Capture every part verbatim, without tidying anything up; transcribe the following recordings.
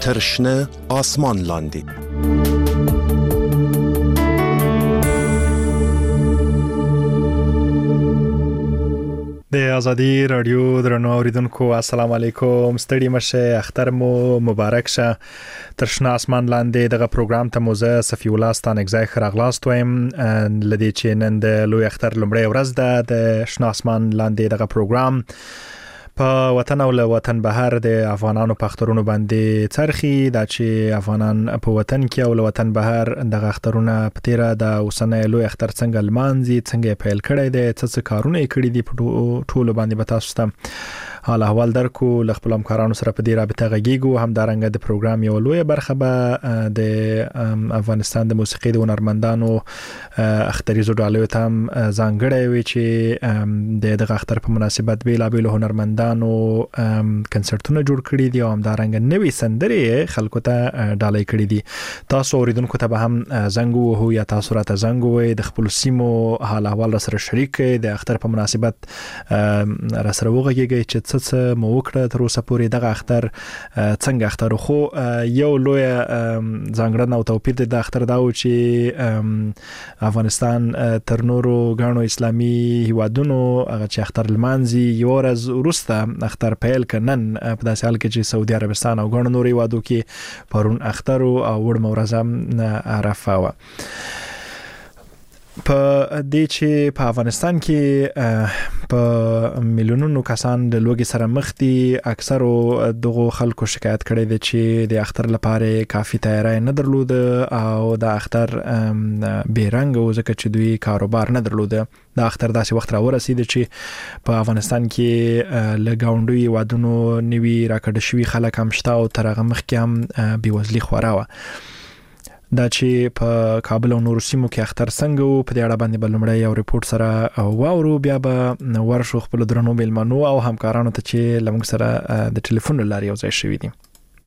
تر شنه آسمان لاندې. د ازادي رادیو درنو اوریدونکو السلام علیکم، ستړي مشه، اختر مو مبارک شه. تر شنه آسمان لاندې دغه پروګرام ته موزه صفی الله ستانک ځای خراغلاست ويم لدی چې نن د لوی اختر لومړی ورځ ده د شنه آسمان لاندې دغه پروګرام په وطن او له وطن بهر د افغانانو په اخترونو باندې څرخي، دا چې افغانان په وطن کې او له وطن بهر دغه اخترونه په تیره د اوسنۍ لوی اختر څنګه لمانځي، څنګه پیل کړی دی، څه څه کارونه یې کړي دي، په ټولو باندې به تاسو ته حال احوال درکو. له خپل همکارانو سره په دې رابطه غږیږو. همدارنګه د پروګرام یو لوی برخه به د افغانستان د موسیقي د هنرمندانو اختریزو ډالۍ ته هم ځانګړی وي چې د دغه اختر په مناسبت بیلابیل هنرمندانو کنسرتونه جوړ کړي دي او همدارنګه نوې سندرې خلکو ته ډالۍ کړي دي. تاسو اوریدونکو ته به هم زنګ ووهو یا تاسو راته زنګ ووهئ، د خپل سیمو حال احوال را سره شریک کړئ، د اختر په مناسبت را سره وغږیږئ چې څه مو وکړه تر اوسه پورې دغه اختر څنګه اختر. خو یو لوی ځانګړنه او توپیر د اختر دا و چې افغانستان تر نورو غاڼو اسلامي هیوادونو هغه چې اختر لمانځي یو ورځ وروسته اختر پیل کنن، په داسې حال کې چې سعودي عربستان او غاڼو نورو هیوادو کې پرون اختر او وړ مورزم عرفه و. په دې چې په افغانستان کې په میلیونونو کسان د لوږې سره مخ دي، اکثرو دغه خلکو شکایت کړي دي چې د اختر لپاره کافي تیاری نه درلود او د اختر بیرنګ او ځکه چې دوی کاروبار نه درلود. د اختر داسې وخت را ورسید چې په افغانستان کې لګاونډي وادونو نوي راکړل شوی خلک هم شته او تر هغه مخکې هم بیوزلي خورا و. دا چې په کابل او نورو سیمو کې اختر څنګه و، په دې اړه باندې بل لومړی یو ریپورت سره واورو، بیا به ورشو خپل درنو میلمنو او همکارانو ته چې لمونږ سره د ټلیفون لارې یو ځای شوي دي.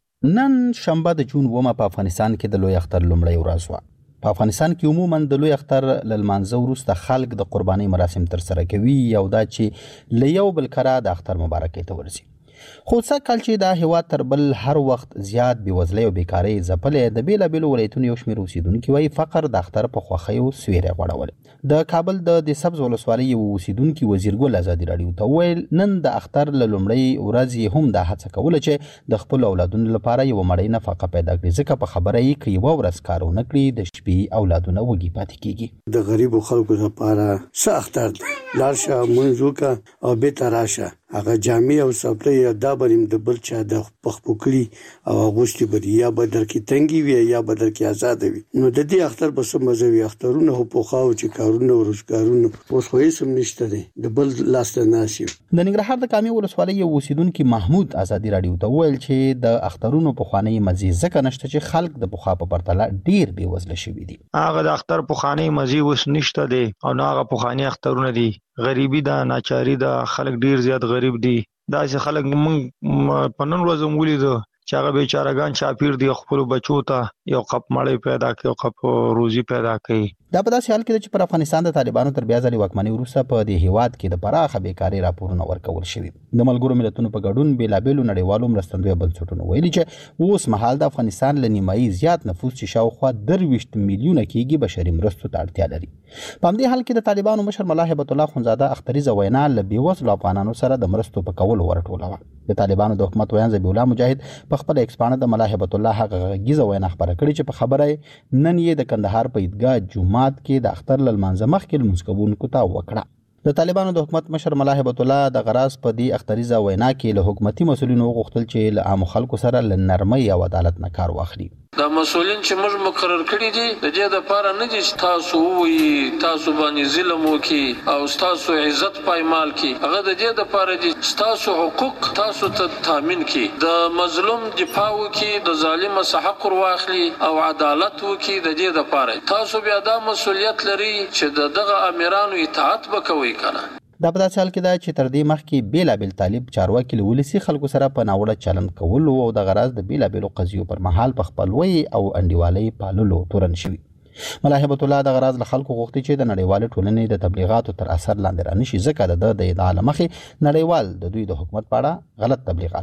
نن شنبه د جون اوومه په افغانستان کې د لوی اختر لومړی ورځ وه. په افغانستان کې عموما د لوی اختر له لمانځه وروسته خلک د قربانۍ مراسم ترسره کوي، یو دا چې له یو بل کره د اختر مبارکۍ ته ورځي. خو څه کال چې دا هیواد تر بل هر وخت زیات بېوزلۍ او بیکارۍ ځپلې، د بیلابیلو ولایتونو یو شمېر اوسیدونکي وایي فقر د اختر په خوښیو سیوری غوړولی. د کابل د د سبز ولسوالۍ یو اوسیدونکي وزیرګل ازادي راډیو ته وویل نن د اختر له لومړۍ ورځې هم دا هڅه کوله چې د خپلو اولادونو لپاره یوه مړۍ نفقه پیدا کړي، ځکه په خبره یې که یوه ورځ کار ونه کړي د شپې اولادونه وږي پاتې کېږي. د غریبو خلکو لپاره څه اختر دی، لاړ شه مونځ وکړه او بېرته راشه، هغه جامې او څپلۍ دا به د بل چا د پخپو کړي او اغوستې به یا به درکې تنګې وي یا به درکې ازاده وي. نو د دې اختر به څه مزه وي. اخترونه خو پخوا و چې کارونه او روزګارونه اوس خو هېڅ هم نشته دی، د بل لاس ته ناست یو. د ننګرهار د کامې ولسوالۍ یو اوسیدونکي محمود ازادي راډیو ته وویل چې د اخترونو پخوانۍ مزې ځکه نشته چې خلک د پخوا په پرتله ډېر بېوزله شوي دي. هغه د اختر پخوانۍ مزې اوس نشته دی او نه هغه پخواني اخترونه دي. غریبي ده، ناچاري ده، خلک ډېر زیات غریب دي. داسې خلک موږ په نن ورځ هم ولیدو چې هغه بیچارهګان چاپیر دي، خپلو بچو ته یو قپ مړۍ پیدا کوي، یو قپ روزي پیدا کوي. دا په داسې حال کې ده چې پر افغانستان د طالبانو تر بیا ځلې واکمنۍ وروسته په دې هیواد کې د پراخه بیکارۍ راپورونه ورکول شوي. د ملګرو ملتونو په ګډون بېلابېلو نړیوالو مرستندویه بنسټونو ویلي چې اوس مهال د افغانستان له نیمایي زیات نفوس چې شاوخوا درویشت میلیونه کېږي بشري مرستو ته اړتیا لري. په همدې حال کې د طالبانو مشر ملا هیبت الله خونزاده اختریزه وینا له بېوزلو افغانانو سره د مرستو په کولو ورټوله وه. د طالبانو د حکومت ویاند ذبیح الله مجاهد په خپله ایکس پاڼه د ملا هیبت الله هغه غږیزه وینا خپره کړې چې په خبره نن یې د کندهار په عیدګاه جومات کې د اختر له لمانځه مخکې لمونځ کوونکو ته وکړه. د طالبانو د حکومت مشر ملا هیبت الله د غراض په دې اختریزه وینا کې له حکومتي مسؤلینو وغوښتل چې له عامو خلکو سره له نرمۍ او عدالت نه کار واخلي. دا مسؤلین چې موږ مقرر کړي دي د دې لپاره نه دي چې تاسو وایي تاسو باندې ظلم وکړي او تاسو عزت پایمال کړي، هغه د دې لپاره دي تاسو حقوق تاسو ته تامین کړي، د مظلوم دفاع وکړي، د ظالم څخه حق واخلي او عدالت وکړي. د دې لپاره تاسو بیا دا مسؤلیت لري چې دغه امیرانو اطاعت وکوي کنه. دا په داسې حال کې ده چې تر دې مخکې بېلابېل طالب چارواکي له ولسي خلکو سره په ناوړه چلند کولو او د غراض د بېلابېلو قضیو پر مهال په خپلوۍ او انډیوالۍ پاللو تورن شوي. ملا هیبت الله د غراض له خلکو غوښتي چې د نړیوالې ټولنې د تبلیغاتو تر اثر لاندې رانشي، ځکه د د ادعا له مخې نړیوال د دوی د حکومت په اړه غلط تبلیغات کوي.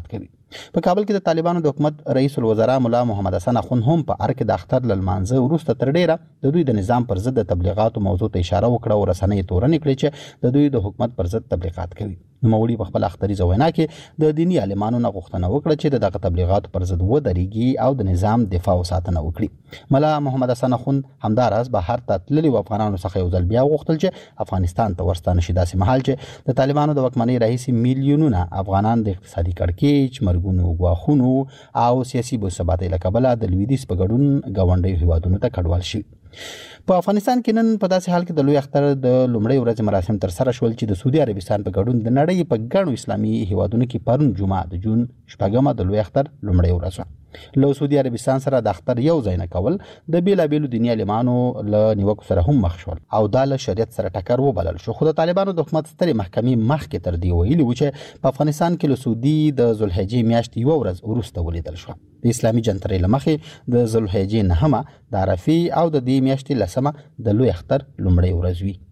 په کابل کې د طالبانو د حکومت رئیس الوزرا مولا محمد حسن اخوند هم په ار کې د اختر لمانځه وروسته تر ډیره د دوی د نظام پر ضد د تبلیغاتو موضوع ته اشاره وکړه او رسنۍ تورنې کړې چې د دوی د حکومت پر ضد تبلیغات کوي. نوموړي په خپل اختریزه وینا کې د دینی عالمانو نه غوښتنه وکړه چې د دغه تبلیغاتو پر ضد ودرېږي او د نظام دفاع او ساتنه وکړي. مولا محمد حسن اخوند همداراز بهر ته تللي افغانانو څخه یو ځل بیا غوښتل چې افغانستان ته ورستانه شي، داسې مهال چې د طالبانو د واکمنۍ راهیسې میلیونونه افغانان د اقتصادي کړکېچ، مرګونو، ګواښونو او سیاسي بېثباتۍ له کبله د لویدیځ په ګډون ګاونډیو هیوادونو ته کډوال شي. په افغانستان کې نن په داسې حال کې د لوی اختر د لومړۍ ورځې مراسم تر سره شول چې د سعودي عربستان په ګډون د نړۍ په ګڼو اسلامي هیوادونو کې پرون جمعه د جون شپږمه د لوی اختر لومړۍ ورځ وه. له سعودي عربستان سره د اختر یو ځای نه کول د بیلابیلو دیني عالمانو له نیوکو سره هم مخ شول او دا له شریعت سره ټکر وبلل شو. خو د طالبانو د حکومت سترې محکمې مخکې تر دې ویلي و چې په افغانستان کې له سعودي د ذوالحجې میاشتې یوه ورځ وروسته ولیدل شوه. د اسلامي جنترې له مخې د ذوالحجې نهمه د عرفې او د دې میاشتې لسمه د لوی اختر لومړۍ ورځ وي.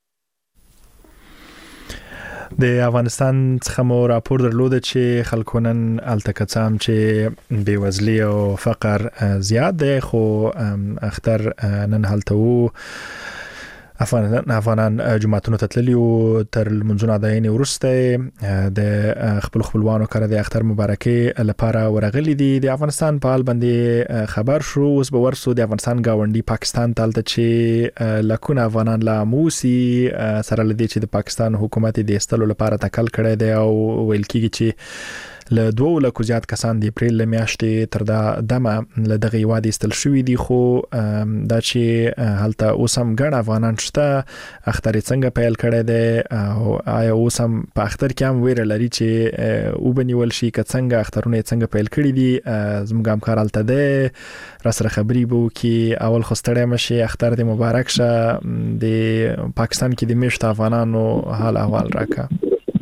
د افغانستان څخه مو راپور درلود چې خلکو نن هلته که څه هم چې بېوزلي او فقر زیات دی، خو اختر نن هلته وو. افغانان افغانان جماعتونو ته تللي وو تر لمونځونو اداینې وروسته د خپل خپلوانو کره د اختر مبارکۍ لپاره ورغلي دي. د افغانستان په حال باندې خبر شو. اوس به ورسو د افغانستان ګاونډي پاکستان ته، هلته چې لکونه افغانان لا موسي سره له دې چې د پاکستان حکومت د ایستلو لپاره تکل کړی دی او ویل کېږي چې له دوه لکو زیات کسان د اپریل له میاشتې تر دا دمه له دغه هیواد ایستل شوي دي. خو دا چې هلته اوس هم ګڼ افغانان شته، اختر یې څنګه پیل کړی دی او آیا اوس هم په اختر کې هم ویره لري چې وبنیول شي که څنګه اخترونه یې څنګه پیل کړي دي. زموږ همکار هلته دی، راسره خبرې به وکړي. اول خو ستړی مه شي، اختر دې مبارک شه. د پاکستان کې د میشتو افغانانو حال احوال راکړه.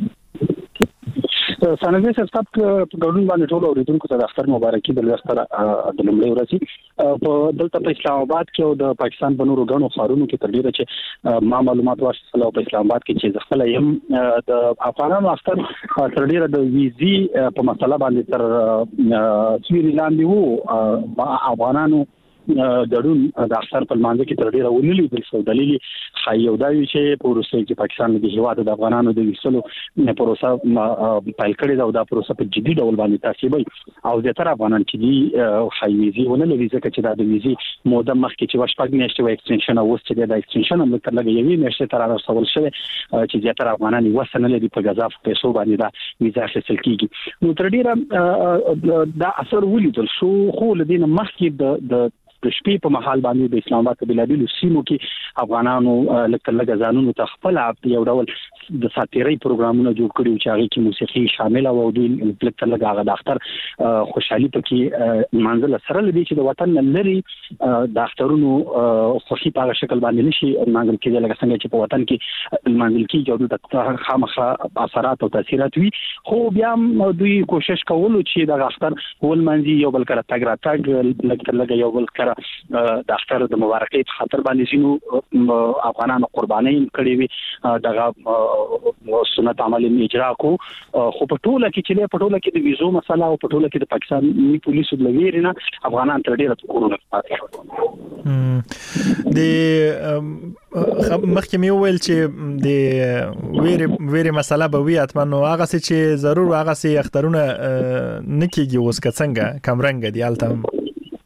سانوي صاحب په ګډون باندې ټول اوریدونکو ته د اختر مبارکي د لوی اختر د لومړۍ ورځې په دلته په اسلام آباد کې او د پاکستان په نورو غنو ښارونو کې تر ډیره چې ما معلومات واخیستل او په اسلام آباد کې چې ځخله يم د افغانانو اختر تر ډیره د ویزي په مسله باندې تر سویری لاندې وو. افغانانو دړون د اختر په مانځ کې تر ډیره ونیلې د څو دلیل خای یو دا چې په روسي کې پاکستان د هیواد د افغانانو د ویسلو پروسه پایل کړی دا د پروسه په جدي ډول باندې تعقیبوي او زیاتره افغانان چې دی خای ویزي ونیلې ویزه چې دا د ویزي موده مخکې چې وشپږ میاشتې و ایکستنشن او چې د ایکستنشن هم تر لګي یوې میاشتې تر راوړل شوی چې زیاتره افغانان وسنه لري په غزا پیسو باندې دا ویزه اخیستل کیږي. نو تر ډیره دا اثر ولیدل شو. خو لدین مخکې د د د شپې په محل باندې د اسلام آباد په بلادلو سیمو کې افغانانو لکه لږ ځانونو ته خپل یو ډول د ساتيري پروګرامونه جوړ کړي چې هغه کې موسیقي شامل او د لکه لږ هغه د اختر خوشحالي پکې منځله سره لدی چې د وطن لري د اخترونو خوشي په شکل باندې نشي منځل کې لکه څنګه چې په وطن کې منځل کې جوړ د خامخا اثرات او تاثیرات وي. خو بیا دوی کوشش کولو چې د اختر ول منځي یو بل کړه تګ را تګ لکه لږ یو بل کړه د اختر د مبارکۍ په خاطر باندې شنو افغانانو قرباني کړې وي دغه سنت عمل اجرا کو. خو په ټوله کې چې په ټوله کې د ویزو مسله او په ټوله کې د پاکستان پولیسو د لویرینه افغانان تر ډیره کورونه د مخکې مې ویل چې د ویری ویری مسله به وي اتمنو هغه چې ضرور هغه سي اخترونه نکېږي اوس که څنګه کمرنګ دی الته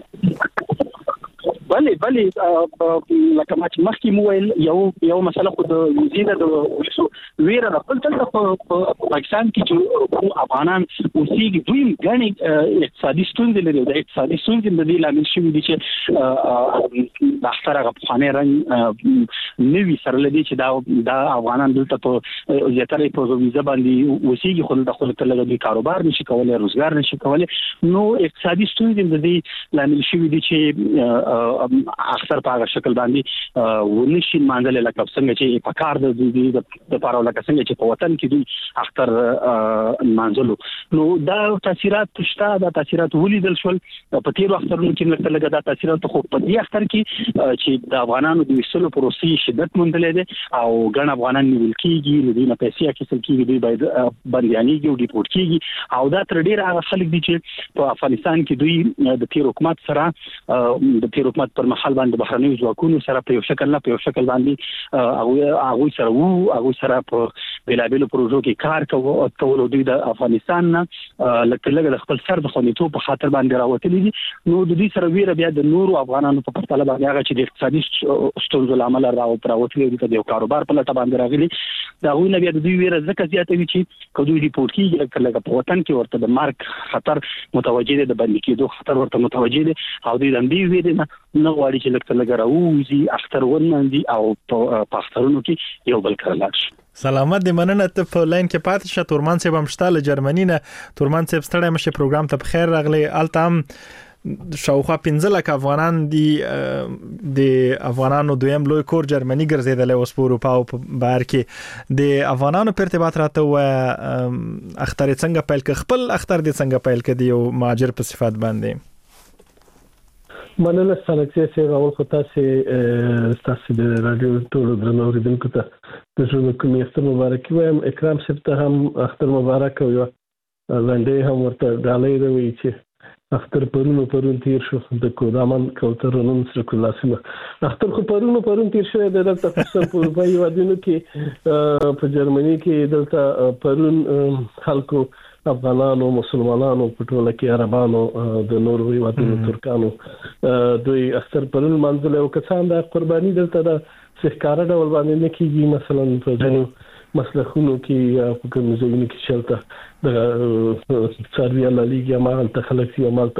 بله بله لکه ما چې مخکې مو ویل یو یو مسله خو د وزیره د پولیسو ویره د خپل تل په پاکستان کې چې افغانان اوسېږي دوی غني اقتصادي ستونزې لري د اقتصادي ستونزې د دې لامل شوی دي چې د اختر غو خانه رنګ نوي سره لدی چې دا د افغانان دلته په زیاتره په ویزه باندې اوسېږي خو د خپل تل د کاروبار نشي کولای روزګار نشي کولای. نو اقتصادي ستونزې د دې لامل شوی دي چې اکثر په هغه شکل باندې ونشي مانځل لکه څنګه چې په کار د د لپاره لکه څنګه چې په وطن کې دوی اختر مانځلو. نو دا تاثیرات شته دا تاثیرات ولیدل شول په تیر وختونو کې مرته لګا دا تاثیرات خو په دې اختر کې چې د افغانانو د وسلو پروسې شدت مندلې ده او ګڼ افغانان نیول کېږي نو دوی نه پیسې اخیستل کېږي دوی باید بنديانېږي او ډیپورټ کېږي او دا تر ډیره هغه خلک دي چې په افغانستان کې دوی د تیر حکومت سره د تیر حکومت پر مخال باندې بهرنیو ځواکونو سره په یو شکل نه په یو شکل باندې هغه هغه سره وو هغه سره په بلابل پروژو کې کار کوي کول دوی د افغانستان نه لکه لګ د خپل سر د خونیتو په خاطر باندې راوتلي دي نو د دې سره ویره بیا د نورو افغانانو په پرتله باندې هغه چې د اقتصادي ستونزو لامل راو پراوتلي دي د کاروبار په لټه باندې راغلي دا غوښنه بیا د دوی ویره ځکه زیاتوي چې کله دوی ریپورت کیږي لکه لکه په وطن کې ورته د مارک خطر متوجه دي د باندې کېدو خطر ورته متوجه دي او دوی د دې ویره نه نه غواړي چې لکه لګ راوځي اختر ونندي او په اخترونو کې یو بل کړل شي سلامت دې مننه ته په لاین کې پاتې شه تورمان صاحب هم شته له جرمني نه تورمان صاحب ستړی مشه پروګرام ته بخیر راغلی التام شاوخوا پنځه لک افغانان دي د افغانانو دویم لوی کور جرمني ګرځیدل اوس په اروپا او په بهر کې د افغانانو په ارتباط راته و اختر څنګه پیل ک خپل اختر دې څنګه پیل ک دی یو ماجر په صفات باندې مننه ستاسو سره اول خو تاسو تاسو د رادیو ټولو درنو اوریدونکو ته د ژوند کوم اختر مبارک وایم اکرام صاحب ته هم اختر مبارک او لاندې هم ورته ډالۍ دوی چې اختر پرونو پرون تیر شو د کودامن کوترونو سره کلاسمه اختر خو پرونو پرون تیر شو د دلته په اروپایي وادونو کې په جرمني کې دلته پرون خلکو افغانانو مسلمانانو په ټوله کې عربانو د نورو وادونو ترکانو دوی اختر پرون منځله او کسان د قرباني دلته د سحکاره ډول باندې نه کیږي مثلا په ځینو مسلخونو کې یا په کوم ځایونو کې چلته د سرویا لیګیا مال ته خلک یې مال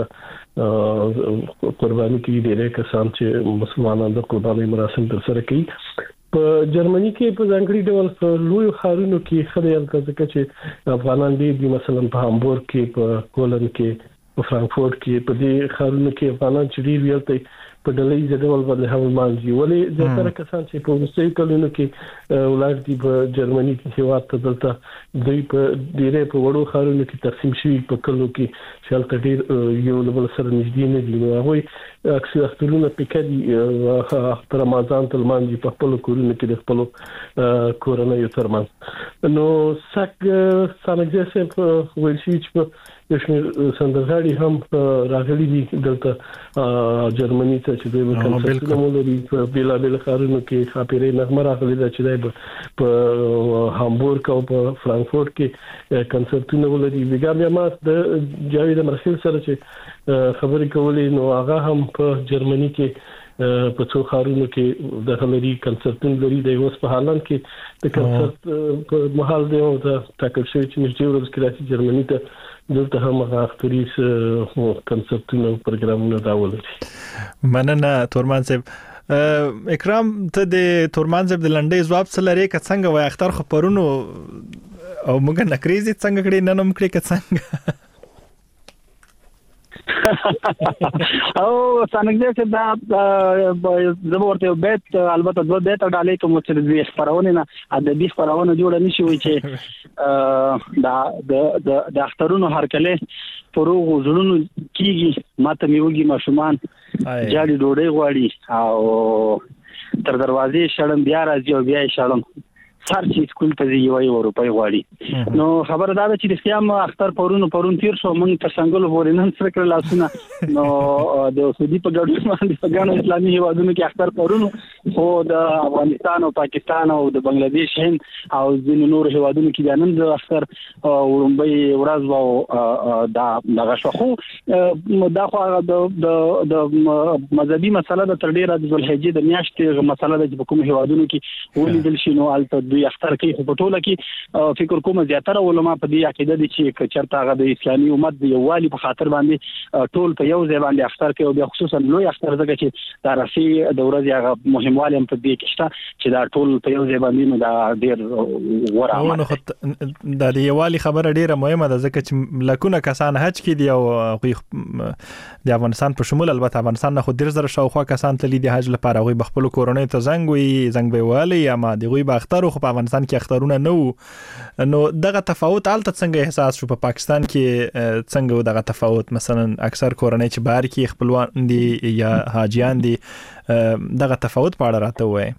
ته قرباني کې ډېر کسان چې مسلمانانو د قرباني مراسم تر سره کوي په جرمني کې په ځانګړي ډول په لوی ښارونو کې خلک ځکه چې افغانان دي مثلا په هامبورګ کې په کولن کې په فرانکفورت کې په دې ښارونو کې افغانان چې ډېر ویلته په ډلې ځډول باندې هم مانځي ولې ځکه کسان چې په وروستي کلونو کې ولر دي په جرمني کې هوا ته دلته دوی په ډېرې په وړو ښارونو کې تقسیم شوي په کلو کې شالته ډېر یو بل سره نږدې نه دي نو هغه اکثر اخترونه پکې تر رمضان تل مانځي په خپل کورونو کې د خپل کورنۍ ترمن نو سک سانګزه په ورشي چې د شمیر سندرغاړي هم راغلي دي دلته جرمني ته چې دوی په کنسرټونو مولري په بلا بلا ښارونو کې خاطرې نغمه راغلي ده چې دوی په هامبورګ او په فرانکفورت کې کنسرټونه ولري ویګا بیا ما د جاوید مرسل سره چې خبرې کولې نو هغه هم په جرمني کې په څو ښارونو کې د هلري کنسرټون لري د اوس په هالند کې د کنسرټ په محل دی او د ټاکل شوی چې نږدې ورځ کې راځي جرمني ته دلته هم هغه اختریس کنسرټونه پروګرامونه راولي مننه تورمان صاحب اکرام ته د تورمان صاحب د لنډۍ جواب څه لري که څنګه وای اختر خو پرونو او موږ نکریزي څنګه کړی نن هم کړی که څنګه او څنګه چې دا زموږ ورته بیت البته دوه بیت ډالې کوم چې د خبرونه نه ادبي خبرونه جوړ نه شي وي چې دا د د اخترونو هرکله پروغ زړونو کیږي ماته میوږي ماشومان جاړي ډوډۍ غواړي او تر دروازې شړم بیا راځي او بیا شړم هر چی سکول ته یو یو روپۍ غواړي نو خبره دا ده چې د سیام اختر پرونو پرون تیر شو موږ تر څنګه پورې نن سره کړل لاسونه نو د سعودي په ګډون باندې په ګڼو اسلامي هیوادونو کې اختر پرونو خو د افغانستان او پاکستان او د بنگلاديش هند او ځینو نور هیوادونو کې نن د اختر ورمبي ورځ او دا دغه شو خو دا خو د د مذهبي مسله د تر ډیره د ذوالحجې د میاشتې مسله د کوم هیوادونو کې ولیدل شي نو البته دوی اختر کوي په ټوله کې فکر کوم زیاتره علما په دې عقیده دي چې چرته هغه د اسلامي امت د یووالي په خاطر باندې ټول په یو ځای باندې اختر کوي او بیا خصوصا لوی اختر ځکه چې د رفي د ورځې هغه مهم مهموالی هم په دې کې شته چې دا ټول په یو ځای باندې نو دا ډېر غوره عمل دی. دا د یووالي خبره ډیره مهمه ده ځکه چې لکونه کسان حج کې دي او د افغانستان په شمول البته افغانستان نه خو ډیر زره شاوخوا کسان تللی دي حج لپاره غوي بخپل کورونې ته زنګ وي زنګ به والی یا ما دی غوي باخترو خو په افغانستان کې اخترونه نه نو دغه تفاوت الته څنګه احساس شو په پاکستان کې څنګه دغه تفاوت مثلا اکثر کورونې چې بهر کې خپلوان دي یا حاجیان دي دغه تفاوت په اړه راته وایي.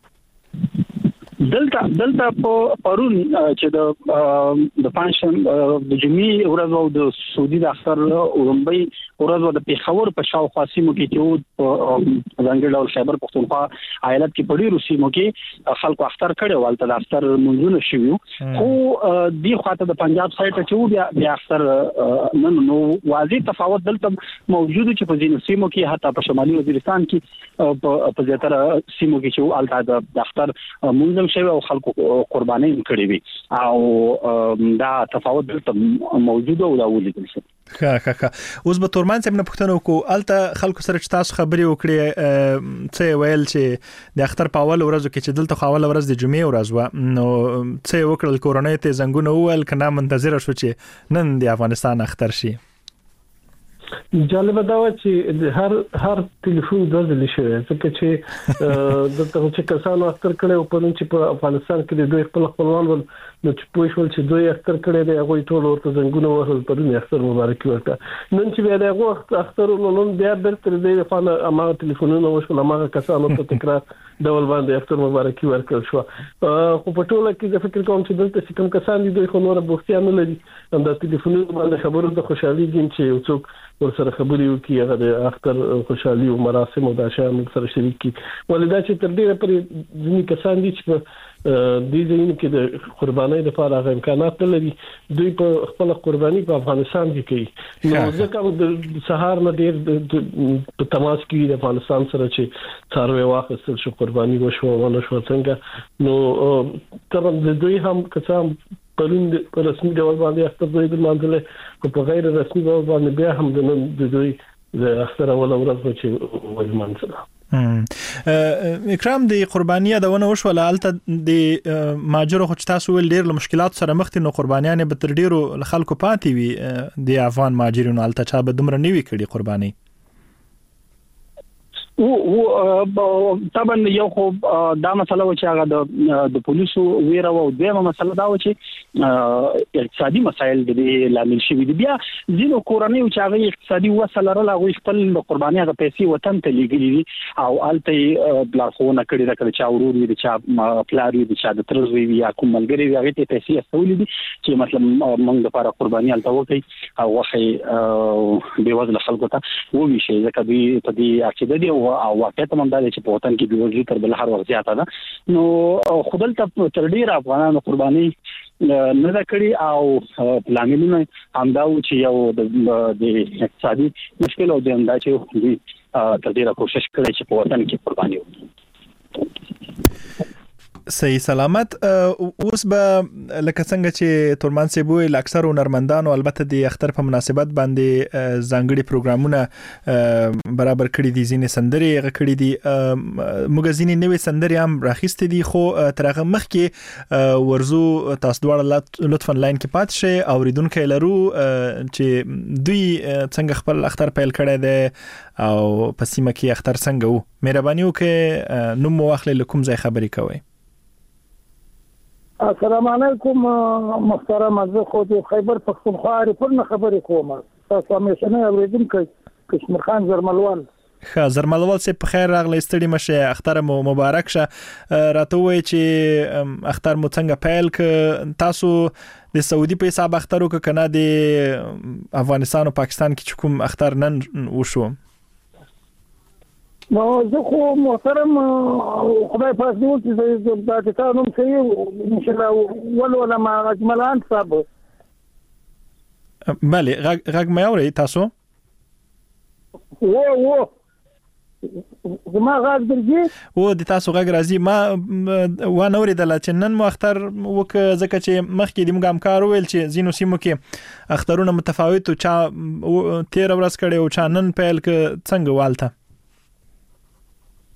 دلته دلته په پرون چې د د پنځم د جمعې ورځ او د سعودي د اختر اولمبي ورځ او د پیښور په شاوخوا سیمو کې چې په ځانګړي ډول خیبر پختونخوا ایالت کې په ډیرو سیمو کې خلکو اختر کړي ولته د اختر منځونه شوي خو دی خواته د پنجاب سایت چې بیا بیا اختر نن نو واضح تفاوت دلته موجود چې په ځینو سیمو کې حتی په شمالي وزیرستان کې په زیاتره سیمو کې چې الته د اختر منځ شوی او خلکو قرباني کړې وي او دا تفاوت دلته موجود او دا ولیدل شي. ښه ښه ښه اوس به تورمان صاحب نه پوښتنه وکړو الته خلکو سره چې تاسو خبرې وکړې څه ویل چې د اختر په اول ورځو کې چې دلته خو اول ورځ د جمعې ورځ و نو څه وکړل کورونې ته زنګونه وویل کنه منتظر شو چې نن د افغانستان اختر شي. جالب دا و چې هر هر ټلیفون د ځلې شوی ځکه چې د ته چې کسانو اختر کړي او په نن چې په افغانستان کې د دوی خپل خپلوان ول نو چې پوه شول چې دوی اختر کړي دی هغه ټول ورته زنګونه وهل په دې اختر مبارک ورته نن چې بیا دغه اختر نن بیا برتر دی په ما ټلیفونونه وشول ما کسانو ته تکرار ډول باندې اختر مبارک ورکړ شو خو په ټوله کې د فکر کوم چې دلته کوم کسان دي دوی خو نور بوختیا نه لري هم د ټلیفونونو باندې خبرو د خوشحالي دي چې څوک ورسره خبرې وکړي هغه د اختر خوشحالي او مراسم او د شام سره شریک کی ولدا چې تر دې پرې ځینې کسان دي چې د دې کې د قربانۍ لپاره هغه امکانات لري دوی په خپل قرباني په افغانستان کې کوي نو ځکه د سهار نه ډیر په تماس کې د افغانستان سره چې څاروي واخیستل شو قرباني وشو ونه شو څنګه نو تر دوی هم کسان پرون په رسمي ډول باندې اختر دوی د مانځل او په غیر رسمي ډول باندې بیا هم د دوی د اختر اول ورځ چې ولمانځل. اکرام د قرباني د ونه وشول الته د ماجرو خو تاسو ول ډیر له مشکلات سره مخ دي نو قربانيان به تر ډیرو خلکو پاتې وي د افغان ماجرینو الته چا به دومره نیوي کړي قرباني او طبعا یو خو دا مسله و چې هغه د د پولیسو ویره او دیمه مسله دا و چې اقتصادي مسایل د لامل شوی دي بیا ځینو کورنۍ چې هغه اقتصادي وسله لرله هغه خپل قرباني هغه پیسې وطن ته لګېږي دي او الته بلارخونه کړي دا کړي چې اورور دي چې پلار دي چې د ترزوی یا کوم ملګری وي هغه ته پیسې استولې دي چې مثلا موږ لپاره قرباني الته وکړي او واخې به وزن خلکو ته ووي شي ځکه دوی په دې عقیده دي او واقعیت هم دا چې په وطن کې بيوزلي تر بل هر وخت زیاته ده نو خودل ته تر ډیر افغانانو قرباني نه دا کړی او پلانونه هم دا و چې یو د اقتصادي مشکل او د انده چې دوی تر ډیره کوشش کړي چې په وطن کې قرباني وکړي. صحیح سلامت اوس به لکه څنګه چې تورمان سی بوې اکثر هنرمندانو البته د اختر په مناسبت باندې ځانګړي پروګرامونه برابر کړي دي ځینې سندري غ کړي دي موږ ځینې نوې سندري هم راخېستې دي خو تر هغه مخکې ورزو تاسو دواړه لطفا لاین کې پات شئ اوریدونکو لرو چې دوی څنګه خپل اختر پیل کړی دی او په سیمه کې اختر څنګه وو مهرباني وکړئ نوم مو واخلئ له کوم ځای خبرې کوئ. السلام علیکم محترم زه خو د خیبر پختونخوا ریپورټ خبرې کوم تاسو همیشه نه اوریدونکو کشمیر خان زرملوال ښه زرملوال سي په خیر راغلی ستړي مشه اختر مو مبارک شه راته وای چې اختر مو څنګه پیل ک تاسو د سعودي په حساب اختر وک کنه د افغانستان او پاکستان کې کوم اختر نن وشو نو زه خو محترم خدای پاک دې وکړي چې دا چې تاسو نوم کوي ان شاء الله ولولا ما اجملان صاحب بله غږ مې اوري تاسو و و زما غږ درځي و د تاسو غږ راځي ما و نه اوریدل چې نن مو اختر وک ځکه چې مخکې د موږ همکار ویل چې زینو سیمو کې اخترونه متفاوت او چا تیر ورځ کړي او چا نن پیل ک څنګه والته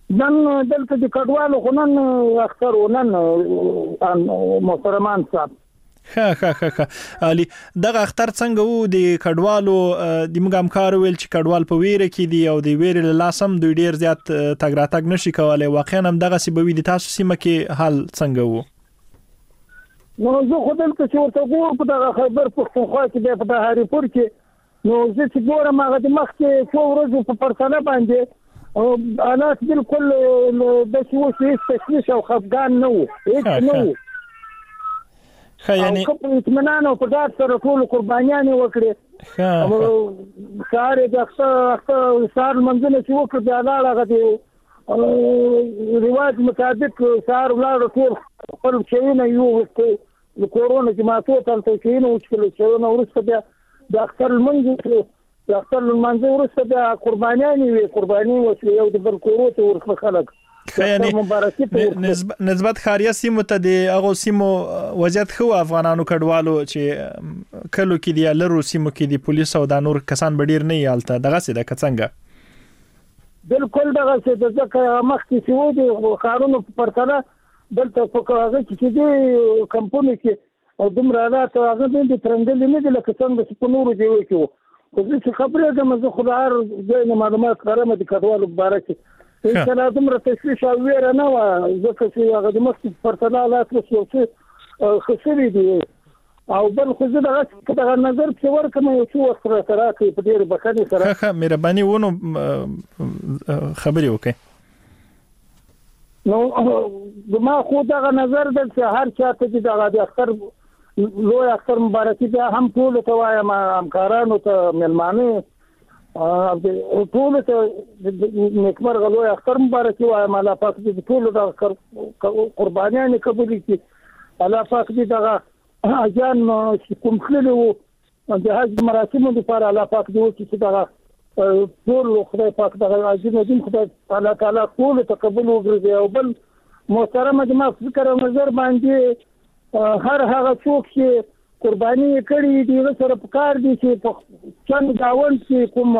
نن دلته د کډوالو خو نن اختر ونن محترمان صاحب ها ها ها ها علي دغه اختر څنګه وو د کډوالو د موږ همکار ویل چې کډوال په ویره کې دی او د ویره له لاسم دوی ډیر زیات تګ راتګ نشي کولای واقعا هم دغه سبب د تاسو سیمه کې حال څنګه وو نو زه خو دلته چې ورته ګورم په دغه خیبر پښتونخوا کې د هاري پور کې نو زه چې ګورم هغه د مخ کې څو ورځې په پرتله باندې او حالات بالکل د څه وشي تشویش او خفګان نه وو هیڅ نه وو خا یعنی او په اطمینان او په ډاډ سره ټول قربانیان وکړي ها سار د اخته سار منځنه چې وکړي د اعلی غدي رواج مطابق سار ولاړ ټول خپل شيونه یو د کورونا چې ماتو تلته شيونه وشکل شيونه ورسته بیا د اختر المنځ د اختر المنځ ورسته بیا قربانیان وي قرباني وشي یو د بل کوروته ورخه خلک یعنی نسبت خاریه سیمو ته د هغه سیمو وضعیت خو افغانانو کډوالو چې کلو کې دی لرو سیمو کې دی پولیس او د نور کسان بډیر نه یالته دغه څه د کڅنګ بالکل دغه څه د ځکه مخکې چې و دي قانون په پرتله دلته په کاغذ کې دي کمپنی کې او دومره حالات هغه د ترنګل نه دي لکه څنګه چې په نورو ځایو کې وو خو زه خبرې کوم زه خو هر ځای معلومات کارم د کډوالو مبارک ان شاء الله دومره تشویش او ویره نه و ځکه چې هغه د مخکې پرتله حالات وسو چې خسرې دي او بل خو زه دغه نظر چې ورکم یو څو وخت سره کې په ډېر بخښنې سره ښه ښه مهرباني ونه خبرې وکړئ نو ما خو دغه نظر د چې هر چاته چې دغه د اختر لوی اختر مبارکي بیا هم ټول ته وایم همکارانو ته ملمانه او ټول ته نیکمرغه لوی اختر مبارکي وایم الله پاک دې ټول د قربانیان قبول کړي الله پاک دې دغه اجان کوم خللو د حج مراسم لپاره الله پاک دې چې دغه ټول خدای پاک دغه اجن دې خدای الله تعالی ټول تقبل وګرځي او بل محترم جماعت فکر او نظر باندې هر هغه څوک چې قرباني کړي دي سره پکار دي چې په چند گاوند کې کوم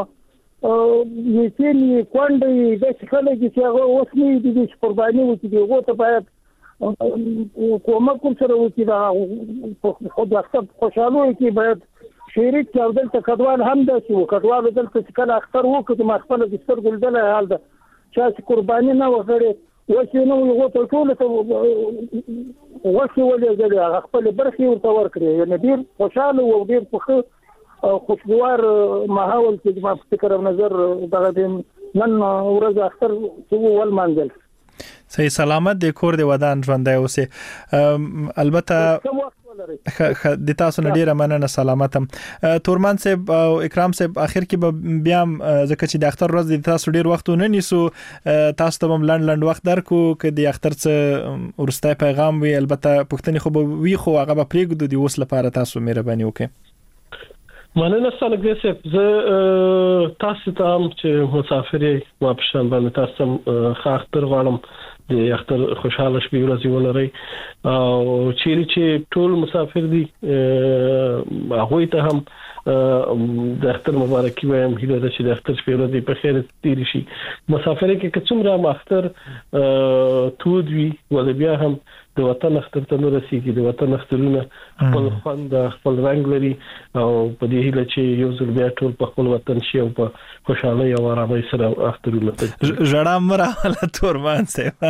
یتیم کوندې د څخه چې هغه وسنی دي چې قرباني وکړي هغه ته باید کومه کوم سره وکړي دا خو د اختر خوشاله کې باید شریک او دلته کډوال هم د چې کډوال دلته چې کله اختر وکړي ما خپل د سترګل دله حال ده چې قرباني نه وکړي وشي نو یو ټول ټول وشي ولې هغه خپل برخي ورته ورکړي یعنی ډیر خوشاله او ډیر خوشو خوشګوار ماحول کې ما فکر او نظر دغه نن ورځ اختر چې ول منځل صحیح سلامت د کور د ودان ژوندای اوسه البته د تاسو نه ډیره مننه سلامتم تورمان صاحب او اکرام صاحب اخر کې به بیا ځکه چې د اختر ورځ د تاسو ډیر وخت نه نیسو تاسو ته هم لند لند وخت درکو چې د اختر څخه ورسته پیغام وي البته پښتني خو به وی خو هغه به پریږدو د وس لپاره تاسو مهرباني وکړئ مننه ستاسو صاحب زه تاسو ته هم چې مسافر یې ما په شان باندې تاسو ښه اختر غواړم د اختر خوشاله شپې ورځې ولري او چیرې چې ټول مسافر دي هغه ته هم د اختر مبارکي وایم هیله ده چې د اختر شپې ورځې په خیر تیر شي مسافر کې کومره ماختر تود وي ول بیا هم د وطن اختر ته نو رسیدي د وطن اخترونه خپل خوند خپل رنگ لري او په دې هیله چې یو ځل بیا ټول په خپل وطن شي او په خوشاله او آرامۍ سره اخترونه ته ژړا مراله تورمان سه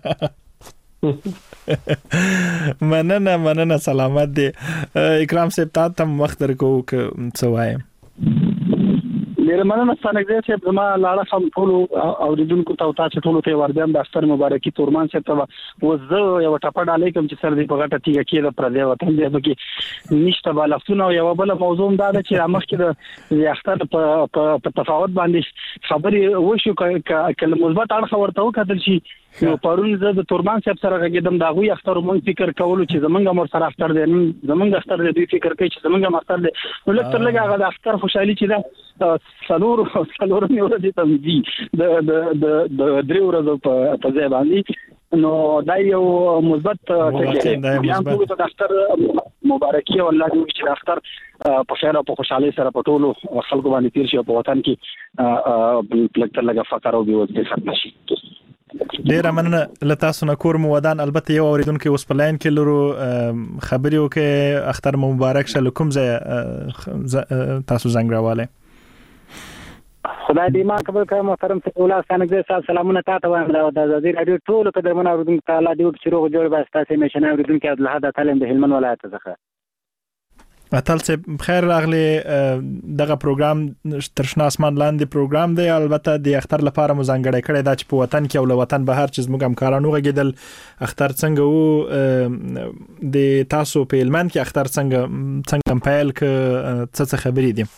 مننه مننه سلامت دي اکرام صاحب تاسو وخت درکو څه وایم ډیر مننه ستاسو چې زما لاړه سم ټول اوریدونکو ته تاسو ټول ته وردان د اختر مبارکي تورمان صاحب ته وزه یو ټپډ علیکم چې سر دې په غټه تیګه کې د پر دې وطن دې بګي نشته بالښتونه یو بل موضوع دا ده چې مخکې د اختر په تفاوت باندې خبرې وشو کله مثبت اړخ ورته وکړل شي نو پرون زه د تورمان صاحب سره غږیدم دا غوي اختر مونږ فکر کولو چې زمونږ مر سره اختر دی زمونږ اختر دی فکر کوي چې زمونږ اختر دی نو لکه لږه هغه د اختر خوشحالي چې دا څلور څلور ورځې ته دي د د د درې ورځې په په ځای باندې نو دا یو مثبت ټکی دی بیا ټول د اختر مبارکي او الله دې چې اختر په خیر او په خوشحالي سره په ټولو خلکو باندې تیر شي په وطن کې لکه لږه فقر او بېوزلي ختم شي ډیر مننه لتا سونه کور مو ودان. البته یو اوریدونکو اوس په لاین کې لرو خبرې وکي. اختر مبارک شه. کوم ځای تاسو زنګ راواله؟ خدای دې ما قبول کړي. محترم سیدالله سانګزي صاحب سلامونه تاسو وایم. د ازادي رادیو ټول قدرمن اوریدونکو ته الله دې شروع جوړ بس تاسو میشن اوریدونکو عبدالحد تعلیم د هلمند ولایت څخه. اتل څه بخیر راغلی. دغه پروګرام ترشنا اسمان لاندې پروګرام دی. البته د اختر لپاره مو ځانګړی کړی دا چې په وطن کې او له وطن بهر چې زموږ همکارانو غږیدل اختر څنګه وو د تاسو په هلمند کې اختر څنګه څنګه پیل ک څه څه خبرې دي؟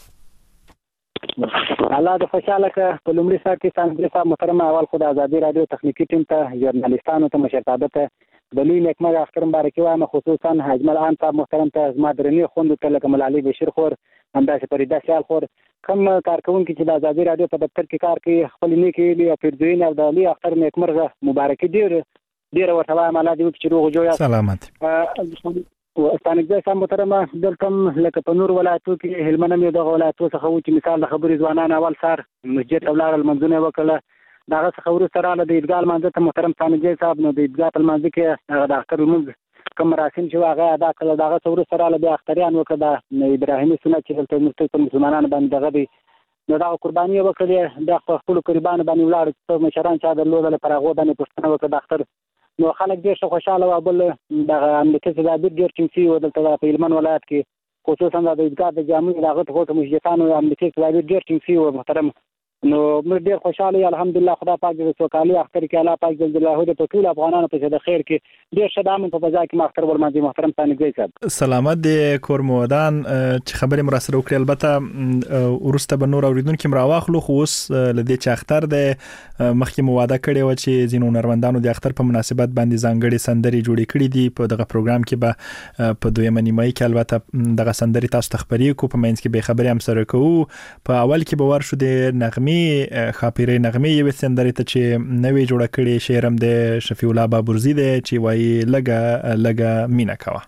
الله د خوشاله ک په لومړي سر کې سانګزي صاحب محترم اول خو د ازادي رادیو تخنیکی ټیم ته ژورنالیستانو ته مشرتابه ته د لوی نیکمرغه اختر مبارکي وایم. خصوصا اجمل آن صاحب محترم ته زما درنې خوند ته لکه ملالي بشیر خور همداسې فریده سیال خور کوم کارکونکي چې د ازادي رادیو په دفتر کې کار کوي خپل نیکی او پیرزوین او د لوی اختر نیکمرغه مبارکي ډیر ډیر ورته وایم. الله دې وکړي چې روغ جوړ سلامت. سانګزي صاحب محترم دلته لکه په نور ولایتو کې هلمند یو د ولایتو څخه و چې مثال د خبرې ځوانان اول سار مسجد او لار المنځونه وکړه. داغه څخه ورسره رااله د عیدګاه لمانځه ته محترم سانګزي صاحب نو د عیدګاه په لمانځه کې د اختر لمونځ کوم مراسم چې هغه ادا کړل داغه څخه ورسره رااله د اختریان وکړه د ابراهیمي سنت چې دلته مستقل مسلمانانو باندې دغه دی نو دا قرباني وکړي د خپل قربان باندې ولاړ چې مشران چا درلودل پر هغه باندې پښتنه وکړه د اختر نو خلک ډېر خوشاله او بل د امریکا څخه د ډېر چمسي و دلته په هلمند ولایت کې خصوصا د عیدګاه د جامع دغه ټکو مشجتانو امریکا څخه ډېر چمسي و محترم نو موږ ډېر خوشاله الحمدلله خدای پاک دې سوکالي اختر کې الله پاک جل جلاله دې ټول افغانانو په د خیر کې ډېر شدامن په فضا کې اختر ورمنځي محترم سانګزي صاحب. سلامت دې کور مودان چې خبرې مراسل وکړي. البته ورسته به نور اوریدونکو مراواخلو خو اوس لدې چې اختر د مخکې مواده کړي و چې زینو نرمندانو د اختر په مناسبت باندې ځانګړي سندري جوړې کړې دي. په دغه پروګرام کې به په دویمه نیمه کې البته دغه سندري تاسو ته خبرې کو په منځ کې به خبرې هم سره کوو. په اول کې به ورشو د نغمه خاپیره نغمه یو سندري ته چې نوې جوړه کړې شعرم د شفیع الله بابرزی دی چې وایي لګه لګه مینا کوا.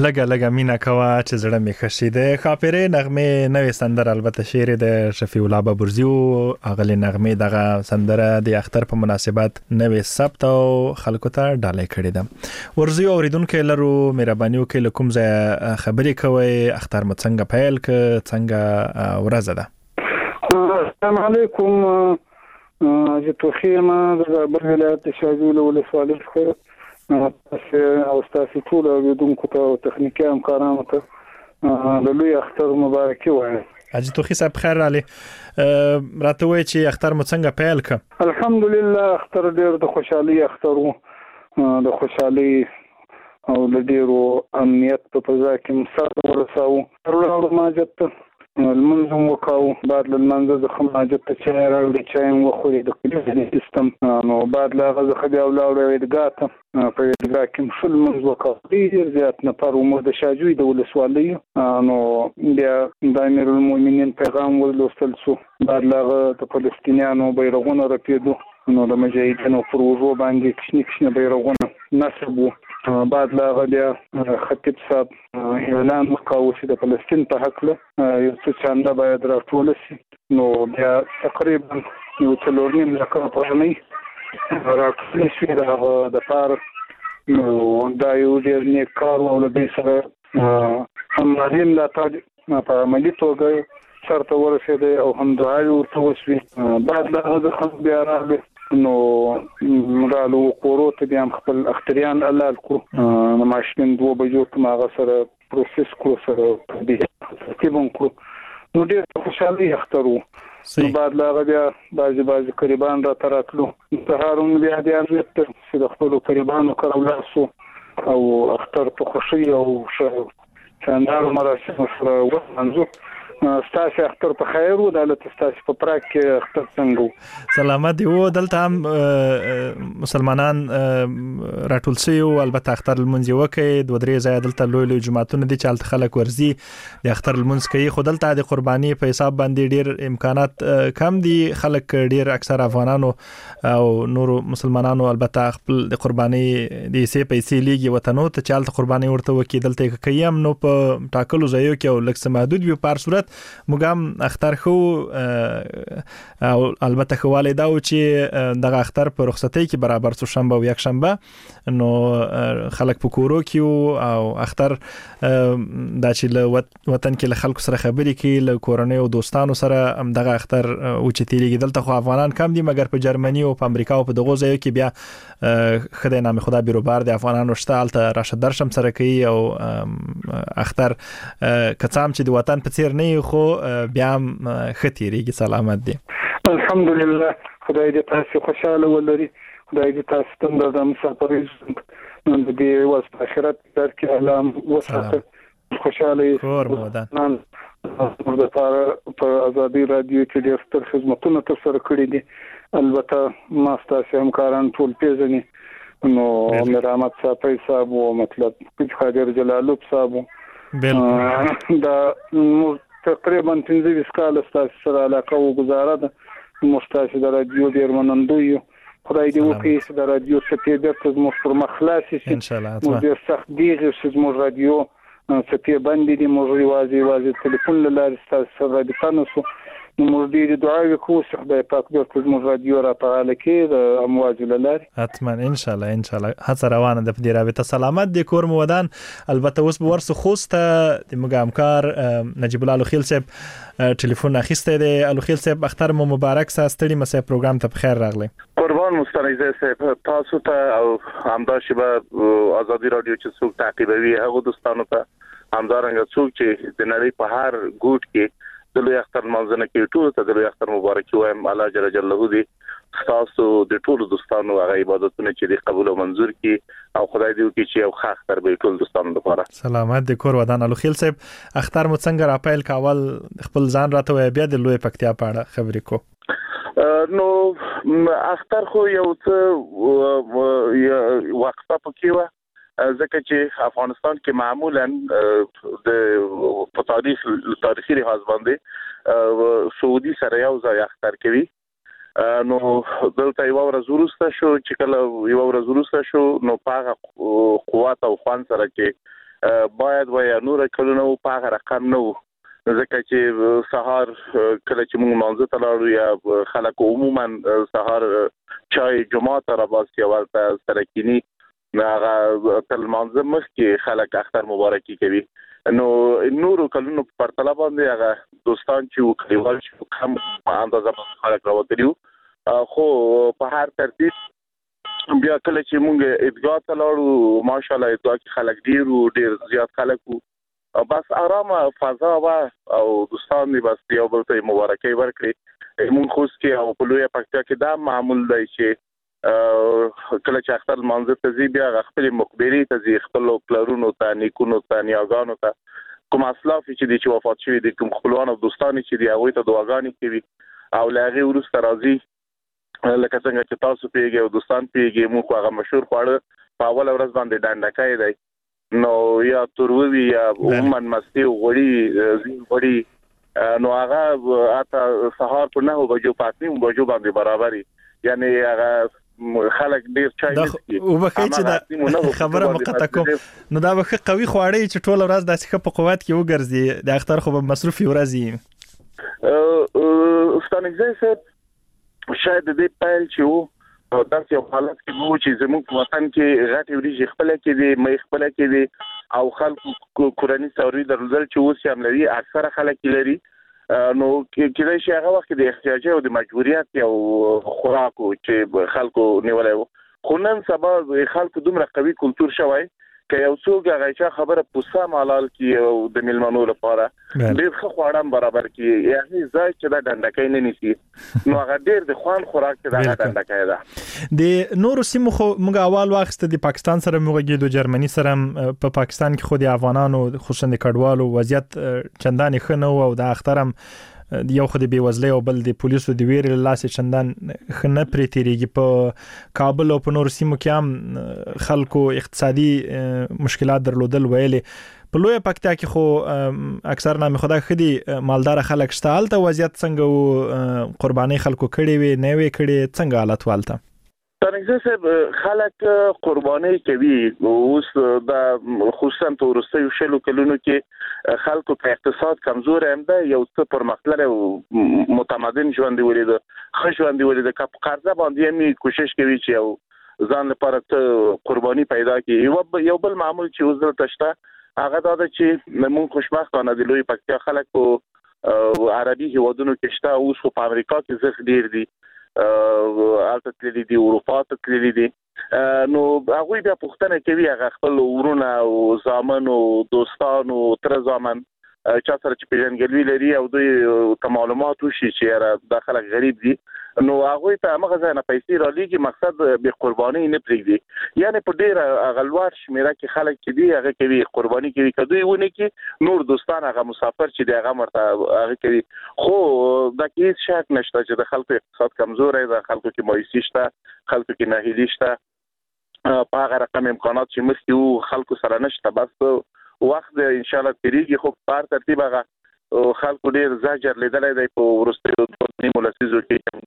لګه لګه مینا کوا چې زړه می خشي د خاپره نغمه نوې سندره البته شعر د شفیع الله بابرزیو اغلی نغمه دغه سندره د اختر په مناسبت نوې ثبت او خلکو ته ډالۍ کړې ده ورزیو اوریدونکو لرو مهرباني وکړئ کوم ځای خبرې کوي اختر مو څنګه پیل ک څنګه ورځ ده السلام علیکم زه توخیمه د بر ولایت شاجول ولسوالۍ څخه او تاسو ټول اوریدونکو ته او تخنیکی همکارانو ته د لوی اختر مبارکي وایم. حاجی توخی صاحب خیر علي راته وای چې اختر مو څنګه پیل ک؟ الحمدلله اختر ډیر د خوشحالي اختر وو د خوشحالي او د ډیرو امنیت په فضا کې مساعده ورساو ورلو ماجت المنظم وکاو بعد المنظر د خماجت ته چای راوړي چای وخوري د کلیو سیستم نو بعد لا غزه خدي او لاوړې ودګاته په دغه کې شل منځ وکاو ډیر زیات نه پر مو د شاجوی د ولسوالۍ نو بیا د امیر المؤمنین پیغام ولوستل شو بعد لا د فلسطینیانو بیرغونه رپیدو نو د مجاهدینو پر وجو باندې کښنی کښنی بیرغونه نصب بعد لا غدیا خطیب صاحب اعلان وکاو چې د فلسطین په حق له یو څه چاندا باید راټول شي نو بیا تقریبا یو څلور نیم لکه پرانی راټول شي د پار نو دا یو ډیر نیک کار او له دې سره هم مریم لا تاج په عملي توګه سرته ورسېده او هم دعای ورته وشوي بعد لا غزه بیا راغله نو مغالو قورو ته بیا خپل اختریان الله کو نو ماشین دوه بجو ته ماغه سره پروسس کو سره دې ترتیبون کو نو ډېر خوشحالي اخترو نو بعد لا بیا بعضی بعضی قریبان را تراتلو سهارون بیا د امنیت چې د خپل قریبانو کړو او اختر په خوشي او شاندار مراسم سره ومنځو ستاسو اختر په خیر و دلته ستاسو په پراک کې اختر څنګه سلامت دی و دلته هم مسلمانان راټول شي او البته اختر المنځ وکي د درې ځای دلته لوی لوی جماعتونه دي چې الته خلک ورزي د اختر المنځ کوي خو دلته د قرباني په حساب باندې ډیر امکانات کم دي خلک ډیر اکثر افغانانو او نور مسلمانانو البته خپل د قرباني د سي پیسې لیږي وطنو ته چې الته قرباني ورته وکي دلته کوي هم نو په ټاکلو ځایو کې او لکه محدود وي په صورت مګم اختر خو او البته خواله دا و چې دغه اختر په رخصتۍ کې برابر څو شنبه او یک شنبه نو خلک په کورو کې او اختر دا چې له وطن کې له خلکو سره خبرې کوي له کورنۍ او دوستانو سره هم دغه اختر او چې تیریږي دلته خو افغانان کم دي مګر په جرمني او په امریکا او په دغه ځایو کې بیا خدای نام خدا بیروبار د افغانانو شته الته راشه درشم سره کوي او اختر کڅام چې د وطن په څیر نه خو بیا ختیریږي سلامت دي الحمدلله خدای دې تاسو خوشاله ولري خدای دې تاسو ته د مسافرۍ نن دې واس په آخرت درکې الله وساته خوشاله کور مودان نن د په ازادي رادیو کې ډېر ستر خدمتونه ترسره کړې دي البته ما ستاسو همکاران ټول پیژني نو مرامت صاحب صاحب او مطلب خادر جلالوب صاحب دا تقریبا پنځه ویشت کال ستاسو سره علاقه او گزاره ده مستاسو د رادیو ډیر منندوی خدای دې وکړي چې د رادیو څخه د موږ پر مخلاصي ان شاء الله موږ ډیر سخت دیږي چې موږ رادیو څخه باندې دي موږ یوازې یوازې ټلیفون لاره ستاسو سره د تاسو نو موږ دې دعا وکړو چې خدای پاک دې موږ رادیو را فعال کړي د امواج لاره حتما ان شاء الله ان شاء الله هڅه روانه ده په دې رابطه سلامت دي کور مودان البته اوس به ورسو خوسته د موږ همکار نجیب الله الخیل صاحب ټلیفون اخیسته دی الخیل صاحب اختر مو مبارک سه ستړي مسه پروګرام ته بخیر راغلی قربان مستنیزه صاحب تاسو ته او همداشي به ازادي رادیو چې څوک تعقیبوي هغه دوستانو ته همدارنګه څوک چې د نړۍ په هر ګوټ کې د لوی اختر منځنه کې ټول ته د لوی اختر مبارکي وایم الله جل جلاله دې تاسو د ټول دوستانو هغه عبادتونه چې دې قبول او منزور کړي او خدای دې وکړي چې یو ښه اختر به ټول دوستانو لپاره سلامت دې کور ودان الخیل صاحب اختر مو څنګه را پیل کاول خپل ځان راته وای بیا د لوی پکتیا په اړه خبرې کو نو اختر خو یو څه وقفه پکې و ځکه چې افغانستان کې معمولا د په تاریخ تاریخي لحاظ باندې سعودي سره یو ځای اختر کوي نو دلته یو ورځ وروسته شو چې کله یو ورځ وروسته شو نو پاغه قوت او خوان سره کې باید وای نور کلونه په هغه رقم نه وو ځکه چې سهار کله چې موږ مانځه ته لاړو یا خلک عموما سهار چای جمعه ته راباسي او سره کینی هغه تل مانځه مخکې خلک اختر مبارکي کوي نو نورو کلونو په پرتله باندې هغه دوستان چې کلیوال چې کم اندازه خلک راوتلیو خو په هر ترتیب بیا کله چې موږ ادعا ته لاړو ماشاءالله ادعا کې خلک ډیر او ډیر زیات خلک وو بس آرامه فضا وا او دوستان دې بس یو بل ته مبارکي ورکړي موږ خوښ کې او په لوی پکتیا کې دا معمول دی چې کله چې اختر منځ ته زی بیا خپل مقبري ته زی خپل پلرونو ته نیکونو ته نیاګانو ته کوم اسلاف چې دي چې وفات شوی دي کوم خپلوان او دوستان چې دي هغه ته دعاګانې کوي او لاغي ورسته راځي لکه څنګه چې تاسو پیږي او دوستان پیږي موږ هغه مشهور خواړه په اول ورځ باندې ډانډکای دی نو یا تروي یا عموما مستی غوړي زی غوړي نو هغه اته سهار په نه بجو پاتې بجو باندې برابرۍ یعنی هغه خلک ډیر چای نسکي او بخې چې دا خبره مقطع کوم نو دا بخې قوي خواړی چې ټول ورځ د څخه په قوت کې وګرځي د اختر خو به مصروفي ورځي ستانګزه څه شاید دې پایل چې وو او داسې یو حالت کې وو چې زموږ په وطن کې غټي وریجې خپل کې دي مې خپل کې دي او خلکو کورنۍ ثوري درلودل چې اوس هم لري اکثره خلک لري نو کله چې هغه وخت د احتیاج او د مجبوریت یو خوراکو چې خلکو نیولای خو نن سبا خلکو دومره قوي کلچر شوی که یو څوک هغه خبره پوسه مالال کی او د ملمنو لپاره ډیر ښه خواړم برابر کی یعنی ځای چې دا ډنډکای نه نيسي نو هغه ډیر د خوان خوراک چې دا ډنډکای ده د نورو سیمو خو موږ اول وخت د پاکستان سره موږ د جرمني سره په پاکستان کې خو د افغانانو خصوصا د کډوالو وضعیت چندان ښه نه او د اخترم یو خو د بیوزلۍ او بل د پولیسو د ویرې لاسه چندان خنه پرې تیریږي په کابل او په نورو سیمو کې هم خلکو اقتصادي مشکلات درلودل ویلې په لوی پکتیا کې خو اکثر نامي خدای خدي مالدار خلک شته الته وضعیت څنګه او قرباني خلکو کړي وي نه وي کړي څنګه حالت والته ترڅو چې خلک قرباني کوي اوس د خصوصا تورستي شلو کلونو کې خلکو په اقتصاد کمزور هم ده یو څه پرمختللی او متمدن ژوند ولید خو ژوند ولید کپ قرضه باندې می کوشش کوي چې یو ځان لپاره ته قرباني پیدا کړي یو بل معمول چې اوس دلته هغه دا چې موږ خوشبختانه د لوی پکتیا خلک په عربي هیوادونو کې شته اوس په امریکا کې زخ ډیر دي البته تللی دي اروپا ته تللی دي نو هغه بیا پښتنه کوي هغه خپل ورونه او زامن او دوستان او تر زامن چا سره چې پیژنګلوي لري او دوی معلومات وشي چې داخله غریب دي نو هغه ته هغه ځای نه پیسې را لېږي مقصد به قرباني نه پرېږدي یعنی په ډېر غلوار شمیره کې خلک چې دي هغه کوي قرباني کوي کدوې ونه کې نور دوستان هغه مسافر چې دی هغه مرته هغه کوي خو دا هیڅ شک نشته چې د خلکو اقتصاد کمزور دی د خلکو کې مایوسي شته خلکو کې ناهیلي شته په هغه رقم امکانات چې مخکې خلکو سره نشته بس وخت ان شاء الله تیریږي خو په ترتیب هغه خلکو ډیر زجر لیدلای دی په ورستیو د مولسیزو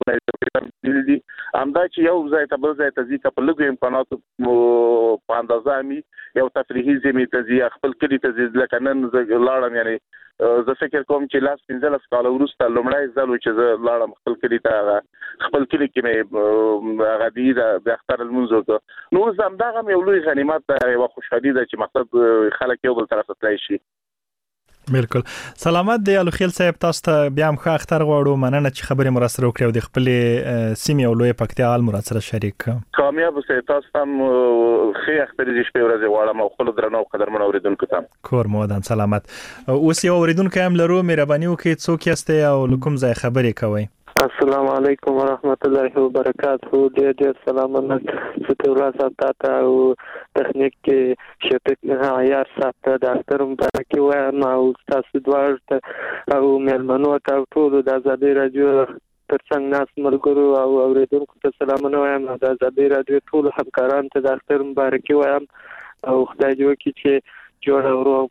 کې دي امدا چې یو ځای ته بل ځای ته ځي په لږ امکانات په اندازه می یو تفریحي زمي ته ځي خپل کلی ته ځي لکه نن لاړم یعنی زه فکر کوم چې لاس پنځلس کال وروسته لومړی ځل چې زه لاړم خپل کلی ته خپل کلی کې مې هغه دی د اختر المنځو نو زمدا هم یو لوی غنیمت دی او خوشحالي ده چې مقصد خلک یو بل طرف ته تللی شي بالکل سلامت دی الخیل صاحب تاسو ته بیا هم ښه اختر غواړو مننه چې خبرې مرسته وکړې او د خپل سیمې او لوی پکتیا حال مرسته شریک کامیاب اوسئ تاسو هم ښه اختر دې شپې ورځې غواړم او خپل درنو قدرمن اوریدونکو ته کور مودان سلامت اوس یو اوریدونکو هم لرو مهرباني وکړئ څوک یاست او کوم ځای خبرې کوئ السلام علیکم ورحمت الله وبرکاته ډېر ډېر سلامونه ستورا ساتاته او تخنیک کې شپږ عیار ساته د اختر مبارکي وایم او تاسو دوه او مېلمنو ته ټول د ازادي رادیو ترڅنګ ناس ملګرو او اوریدونکو ته سلامونه وایم د ازادي رادیو ټول همکارانو ته د اختر مبارکي وایم او خدای دې وکړي چې جوړ او روغ وي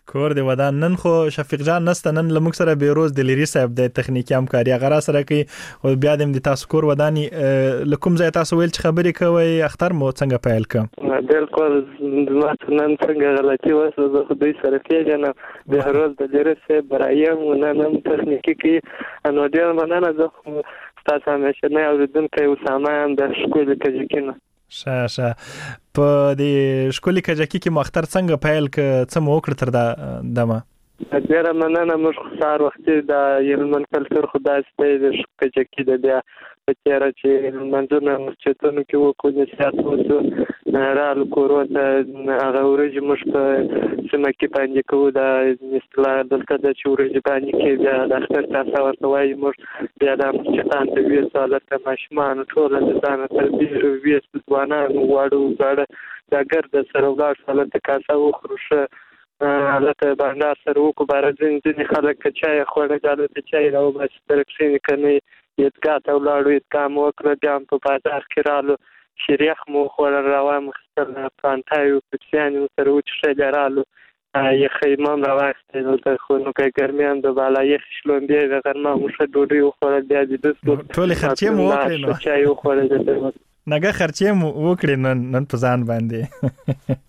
کور دی ودان. نن خو شفیق جان نسته، نن لمک سره بیروز د لری صاحب د تخنیکی همکاري غرا سره کوي او بیا د تاسو کور ودانی لکم زه تاسو ویل چې خبرې کوي اختر مو څنګه پیل ک؟ بالکل ما نن څنګه غلطي وسه زه خو دوی سره کېږم د هروز د لری صاحب برایم نن هم تخنیکی کې انو ډیر مننه. زه تاسو همیشه نه اوریدونکو اسامه هم د شکل کجکینه شه شه په دې شکل کجکی کې مختر څنګه پیل ک څه مو وکړ تر دا دمه؟ ډیره مننه. موږ سهار وختي د یلمن کلچر خدای ستې د کجکی د بیا په تیر چې منځونه مسجدونو کې وکړو د سیاست رال کورو ته هغه ورځ موږ په سیمه کې باندې کوو د اصطلاح دلته د چورې باندې کې بیا د اختر تاسو ورته وایي موږ بیا د مسجدان د ویل سالته ماشمان ټول د ځان تر دې ویس ځوانان واړو غاړه د ګرد سره ولاړ سالته کاسه وخروشه حالت باندې سره وکړو بارځین ځینې خلک چای خوړه غاله چای راو بس ترکسین کني یتګه ته ولاړو یتګه مو وکړه بیا په بازار کې رالو شریخ مو خوړل روان مخستل پانتایو پچیانو سره وچښل رالو یخې مام راوښتې دلته خو نو کې ګرمیان د بالا یخ شلوندې د غرمه مو ښه ډوډۍ وخوړل بیا د دستو ټولې خرچې مو وکړې نو چای وخوړل نګه خرچې مو وکړې نن نن په ځان باندې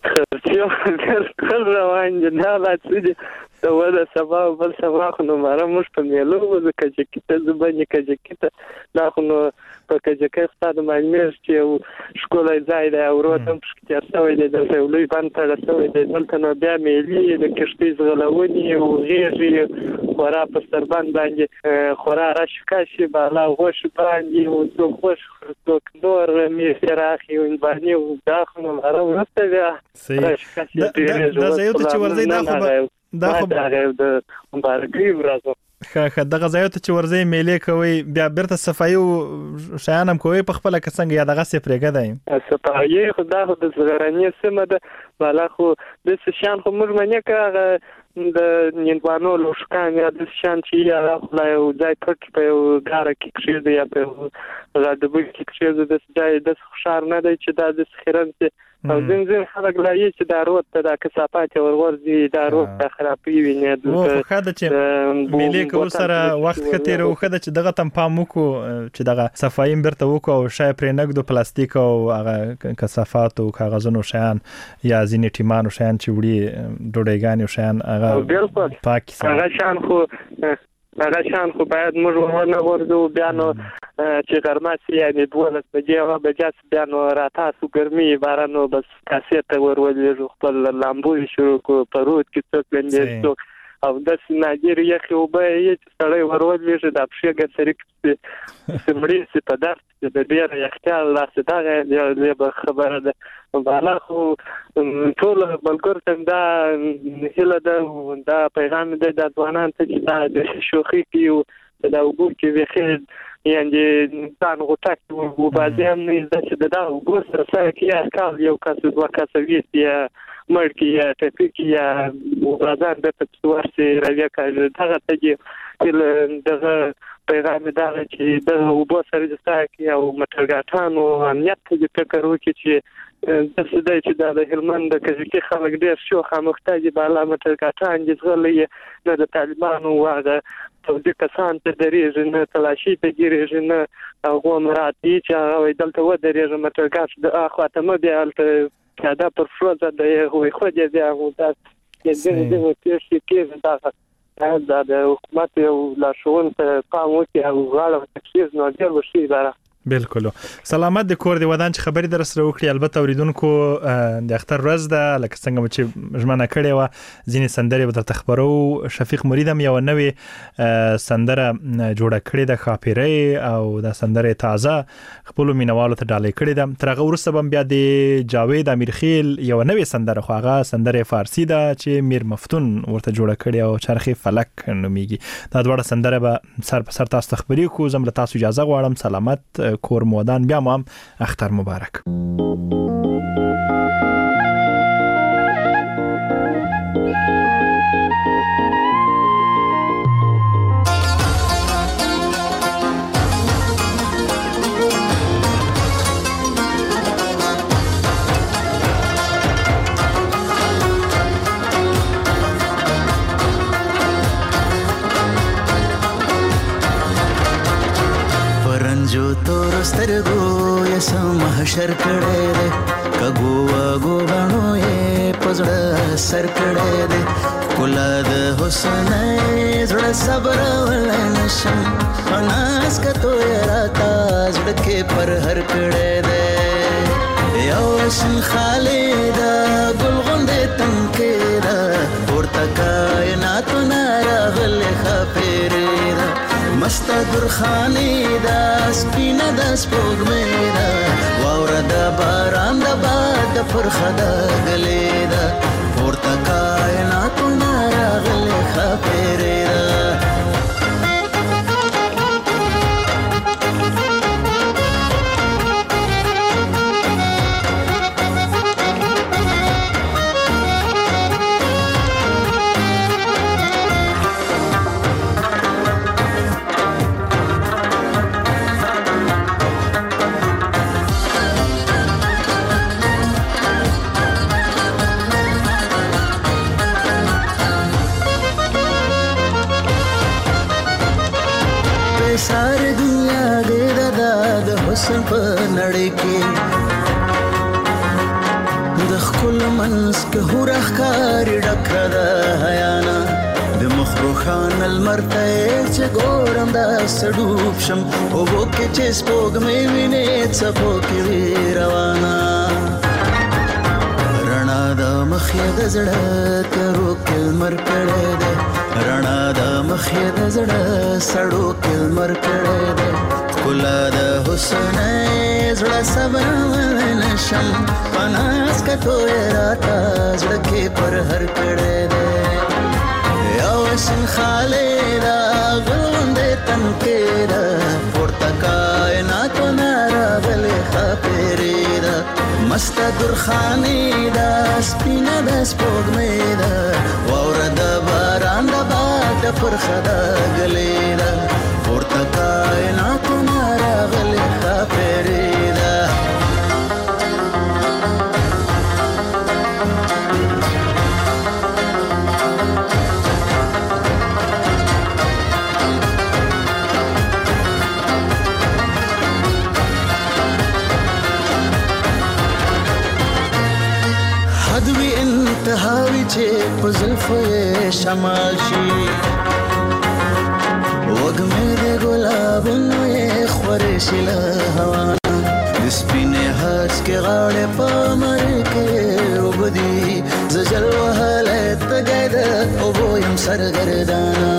خرچې ډېر روان دي نه لا څه د ودا سبا بل سبا خو نو ماره موږ په میلو وځو کجکی ته زبنه کجکی ته دا خو نو په کجکی ستاسو باندې چې یو شکولای ځای دی او روتم پښتیا سوی دی د لوی باندې تر سوی دی دلته نو بیا میلي د کشتي زغلونی او غیږي خورا په ستربان باندې خورا راشکاشي بالا غوش باندې او څو خوش څوک نور می سراخي او باندې دا خو نو ماره ورته بیا راشکاشي دا زه یو ته چې ورځي دا خو دا خو د مبارکي ورځو خه دغه ځای ته چې ورځي میلې کوي بیا بیرته صفایي شیانم کوي په خپل کسنګ یا دغه سپریګه دی صفایي خدا خو د زغرانی سم ده بالا خو د شان خو موږ منه کا د نیندوانو لوشکان یا د شان چې یا خدای او ځای پټ په غاره کې کړی دی یا په غاډبو کې کړی دی د ځای د خوشار نه دی چې د خیرن او زین زین خلک لایي چې دا روت ته د کثافات ورورځي دا روت ته خرابې ویني د خاطر چې ملي کول سره وخت کتیر او خاطر چې دغه تم پام وکړو چې دغه صفایي برته وکړو او شای پرې نګدو پلاستیک او هغه کثافات او کاغذونو شیان یا ځینې ټیمانو شیان چې وړي ډوډۍ ګانې شیان هغه بالکل پاک هغه شان خو هغه شان خو باید موږ ورنه ورځو بیا نو چې غرمه سي یعنی دولس بجې هغه بجاس بیا نو راتاسو ګرمي بارانو بس کاسيته ورولې خپل لامبو شروع کو پروت کې څوک لندې او د سناجر یخ او به یې سړی ورولې چې د پښې ګسرې سمړي سي په درس د ډیر یختال لاسه دا به خبره ده بالا خو ټول بلګر څنګه دا هله ده دا پیغام ده د ځوانان ته چې دا د شوخي کیو دا وګور کې وخت یعنی انسان غوټک او بعضی هم نه چې دا وګور سره سره کې کار یو کس دوه کس ویسي مرګ یا ټپیک یا وبازار د تاسوارسي راویا کړه دغه ته دغه پیغام دا چې د وبو سره د ساکي او مټرګاتانو امنیت ته فکر وکړي چې د سده چې د هلمند د کجکی خلک ډیر شو خامختاج بالا مټرګاتان د غلې د طالبانو واغه د کسان ته درېږي نه تلاشي ته ګیرېږي نه او مراتي چې دلته و درېږي مټرګات د اخواته مې بیا دا پر فروزه د هوی خو دې بیا هو دا چې دې دې چې کې دا دا د حکومت او لا شون ته پام وکړي او غاړه تکلیف نه ډیر وشي باره بالکل سلامت د کور دی ودان چې خبرې در سره وکړي البته اوریدونکو د اختر ورځ ده لکه څنګه چې ژمنه کړې و ځینې سندرې به درته خبرو شفیق مریدم یو نوې سندره جوړه کړې ده خاپیری او د سندرې تازه خپل مینوالو ته ډالۍ کړې ده تر هغه وروسته هم بیا د جاوید امیرخیل یو نوې سندره خو هغه سندره فارسی ده چې میر مفتون ورته جوړه کړې او چرخی فلک نومیږي دا ډوړه سندره به سر په سر تاسو خبري کو زم له تاسو اجازه غواړم سلامت کور مودان بیا مو هم اختر مبارک تور سترګو یې سم حشر کړی دی کګو وګو غنو یې پزړه سر کړی دی کله د حسن زړه صبر ولای نشم پناس کتو یې راته زړه کې پر هر کړی دی یو شن خالدا ګل غوندې تنکې ده ورته کائناتو نه راغلې ښاپېرې ده مسته درخانې ده سپینه ده سپوږمۍ ده واوره د باران د باد د پرخه ده ګلې ده ورته کائناتو نه راغلې ښاپېرې ده ساری دنیا ډېر ده د حسن په نړۍ کې د ښکلو منځ کې هوره ښکاري ډکه ده حیانه د مخ روښانه لمر ته یې چې ګورم داسې ډوب شم اوبو کې چې سپوږمۍ وینې څپو کې وي روانه رڼا د مخ یې د زړه تیرو کې لمر کړی دی رڼا د مخ یې د زړه سړو کې لمر کړی دی ښکلا د حسن یې زړه صبرولی نشم په ناز کتو یې راته زړه کې پر هر کړی دی یو شین خالې ده ګل غوندې تنکې ده پورته کائناتو نه راغلې ښاپېرې ده مسته درخانې ده سپینه ده سپوږمۍ ده واوره د باران د باد د پرخه ده ګلې ده پورته کائناتو نه راغلې ښاپېرې ده حدوی انتهاوی چې په زلفو یې شمال شي وږمې د ګلابونو یې خورې شي له هوا د سپینې هسکې غاړې په مر کې اوبه دي زه جل وهلی تږی د اوبو یم سرګردانه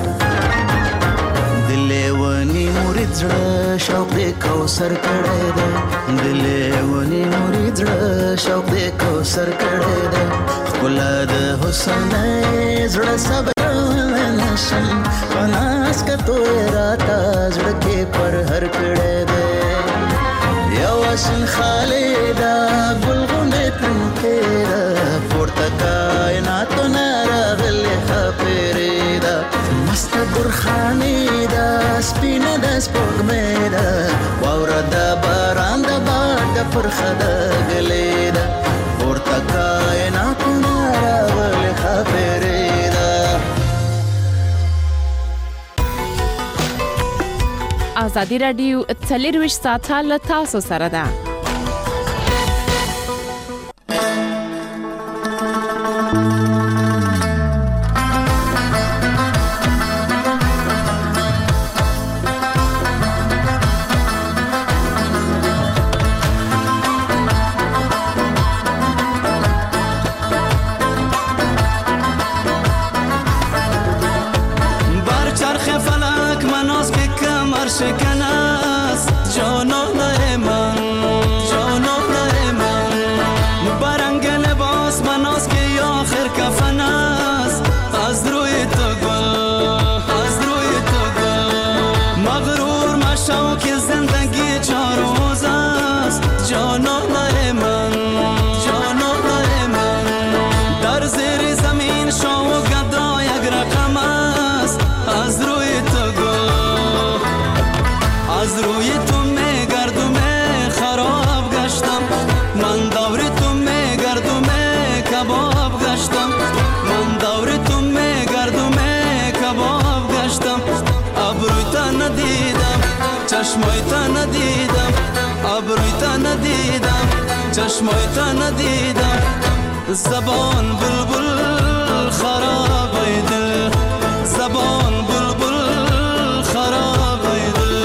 د لیوني مرید زړه شوق دې کوثر کړی دی د لیوني مرید زړه شوق دې کوثر کړی دی ښکلا د حسن یې زړه صبرولی نشم په ناز کتو یې راته زړه کې پر هر کړی دی یو شین خالې ده ګل غوندې تنکې ده پورته کائناتو نه راغلې ښاپېرې ده مسته درخانې ده سپینه ده سپوږمۍ ده واوره د باران د باد د پرخه ده ګلې ده پورته کائناتو نه راغلې ښاپېرې ده ازادي راډیو څلرویشت ساعته له تاسو سره ده شکناس جانان من جانان من برنگ لباس مناس که آخر کفن است از روی تو گل از روی تو گل مغرور مشو که زندگی چار روز است جانان من جانان من در زیر زمین شو گدا یک رقم است از روی تو گل از روی تو میگردم خراب گشتم من دور تو میگردم کباب گشتم من دور تو میگردم کباب گشتم ابروی تا ندیدم چشمایت ندیدم ابرویت ندیدم چشمایت ندیدم زبان بلبل خراب دل زبان بلبل خراب دل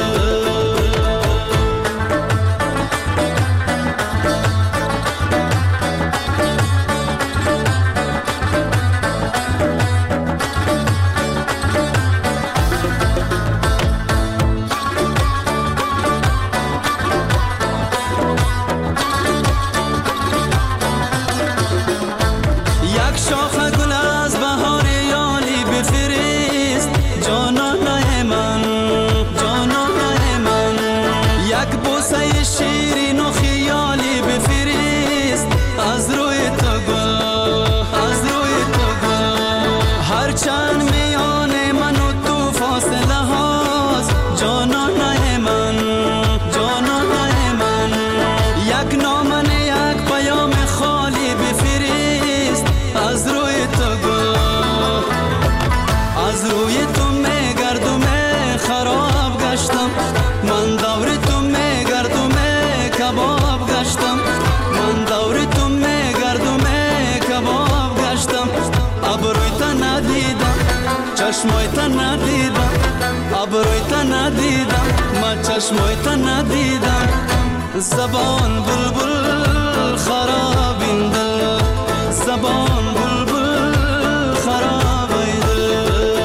چشمایت ندیدم ابرویت ندیدم من چشمایت ندیدم زبان بلبل خراب دل زبان بلبل خراب دل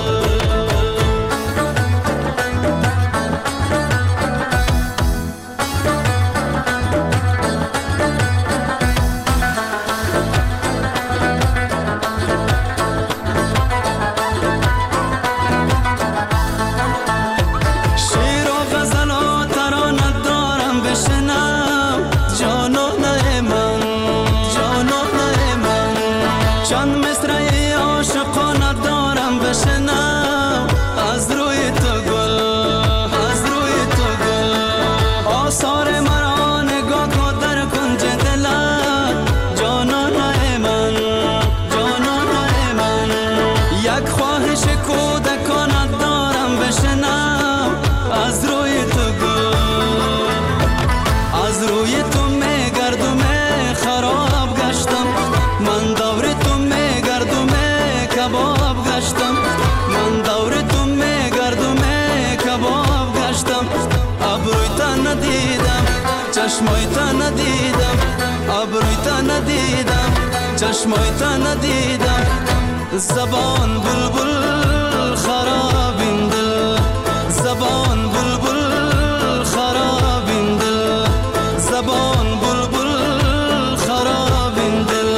چشمایت ندیدم ابرویت ندیدم چشمایت ندیدم زبان بلبل خراب دل زبان بلبل خراب دل زبان بلبل خراب دل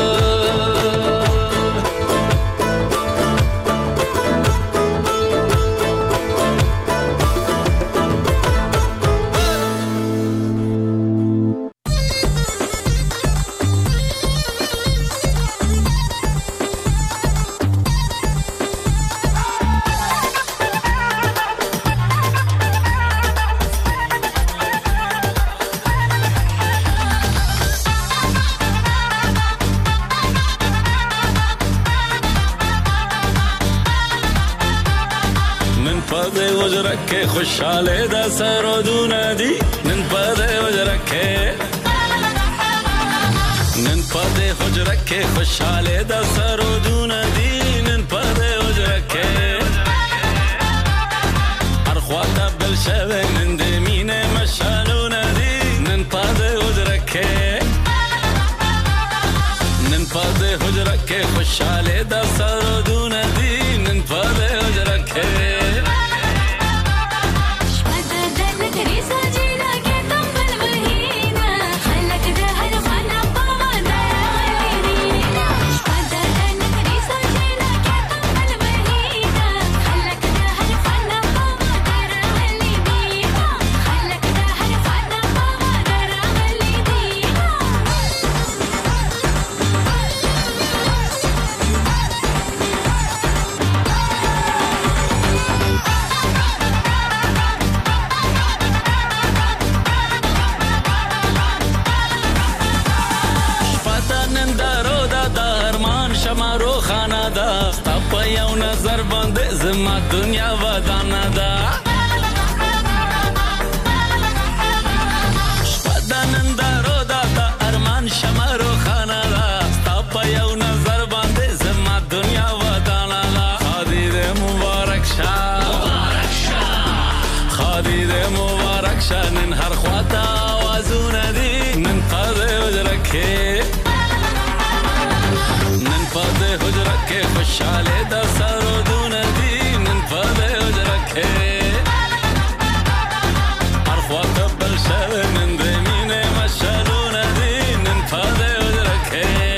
وجرك خش علي دا سرودونا دي ننفذي وجرك ننفذي وجرك خش علي دا سرودونا دي ننفذي وجرك أرخواتا بالشبه نندمين مشانونا دي ننفذي وجرك ننفذي وجرك خش علي دا سرودونا دي ننفذي وجرك زما دنیا ودانه ده عید مبارک شنن هر خواته آوازونه دی نن پاده حجره که نن پاده حجره که خوشحاله در سرودونه دی نن پاده حجره که هر خواته بلشه نن دمینه مشالونه دی نن پاده حجره که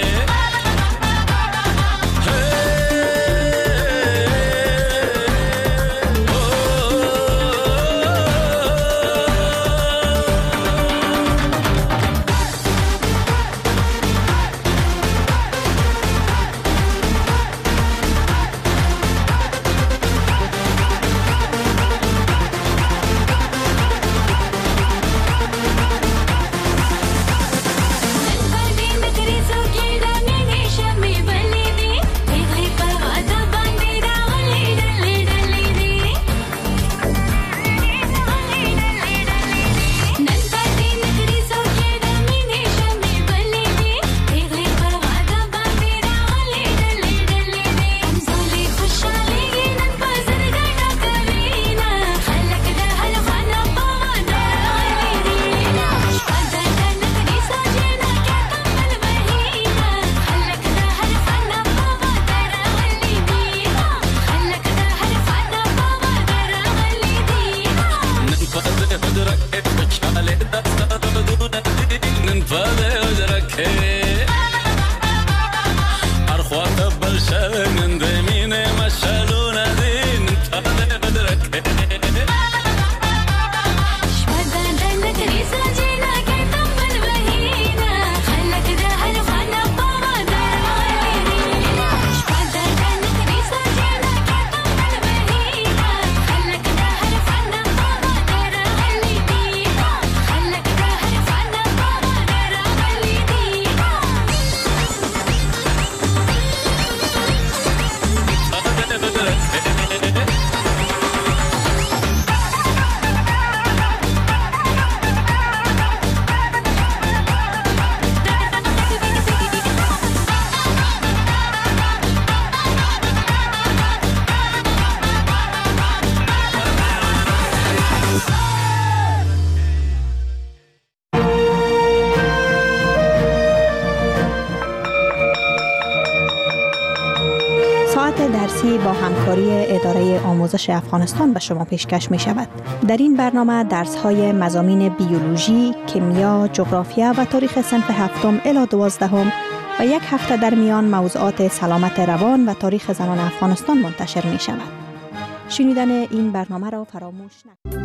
درسی با همکاری اداره آموزش افغانستان به شما پیشکش می شود. در این برنامه درس های مضامین بیولوژی، کیمیا، جغرافیا و تاریخ صنف هفتم الی دوازدهم و یک هفته در میان موضوعات سلامت روان و تاریخ زنان افغانستان منتشر می شود. شنیدن این برنامه را فراموش نکنید.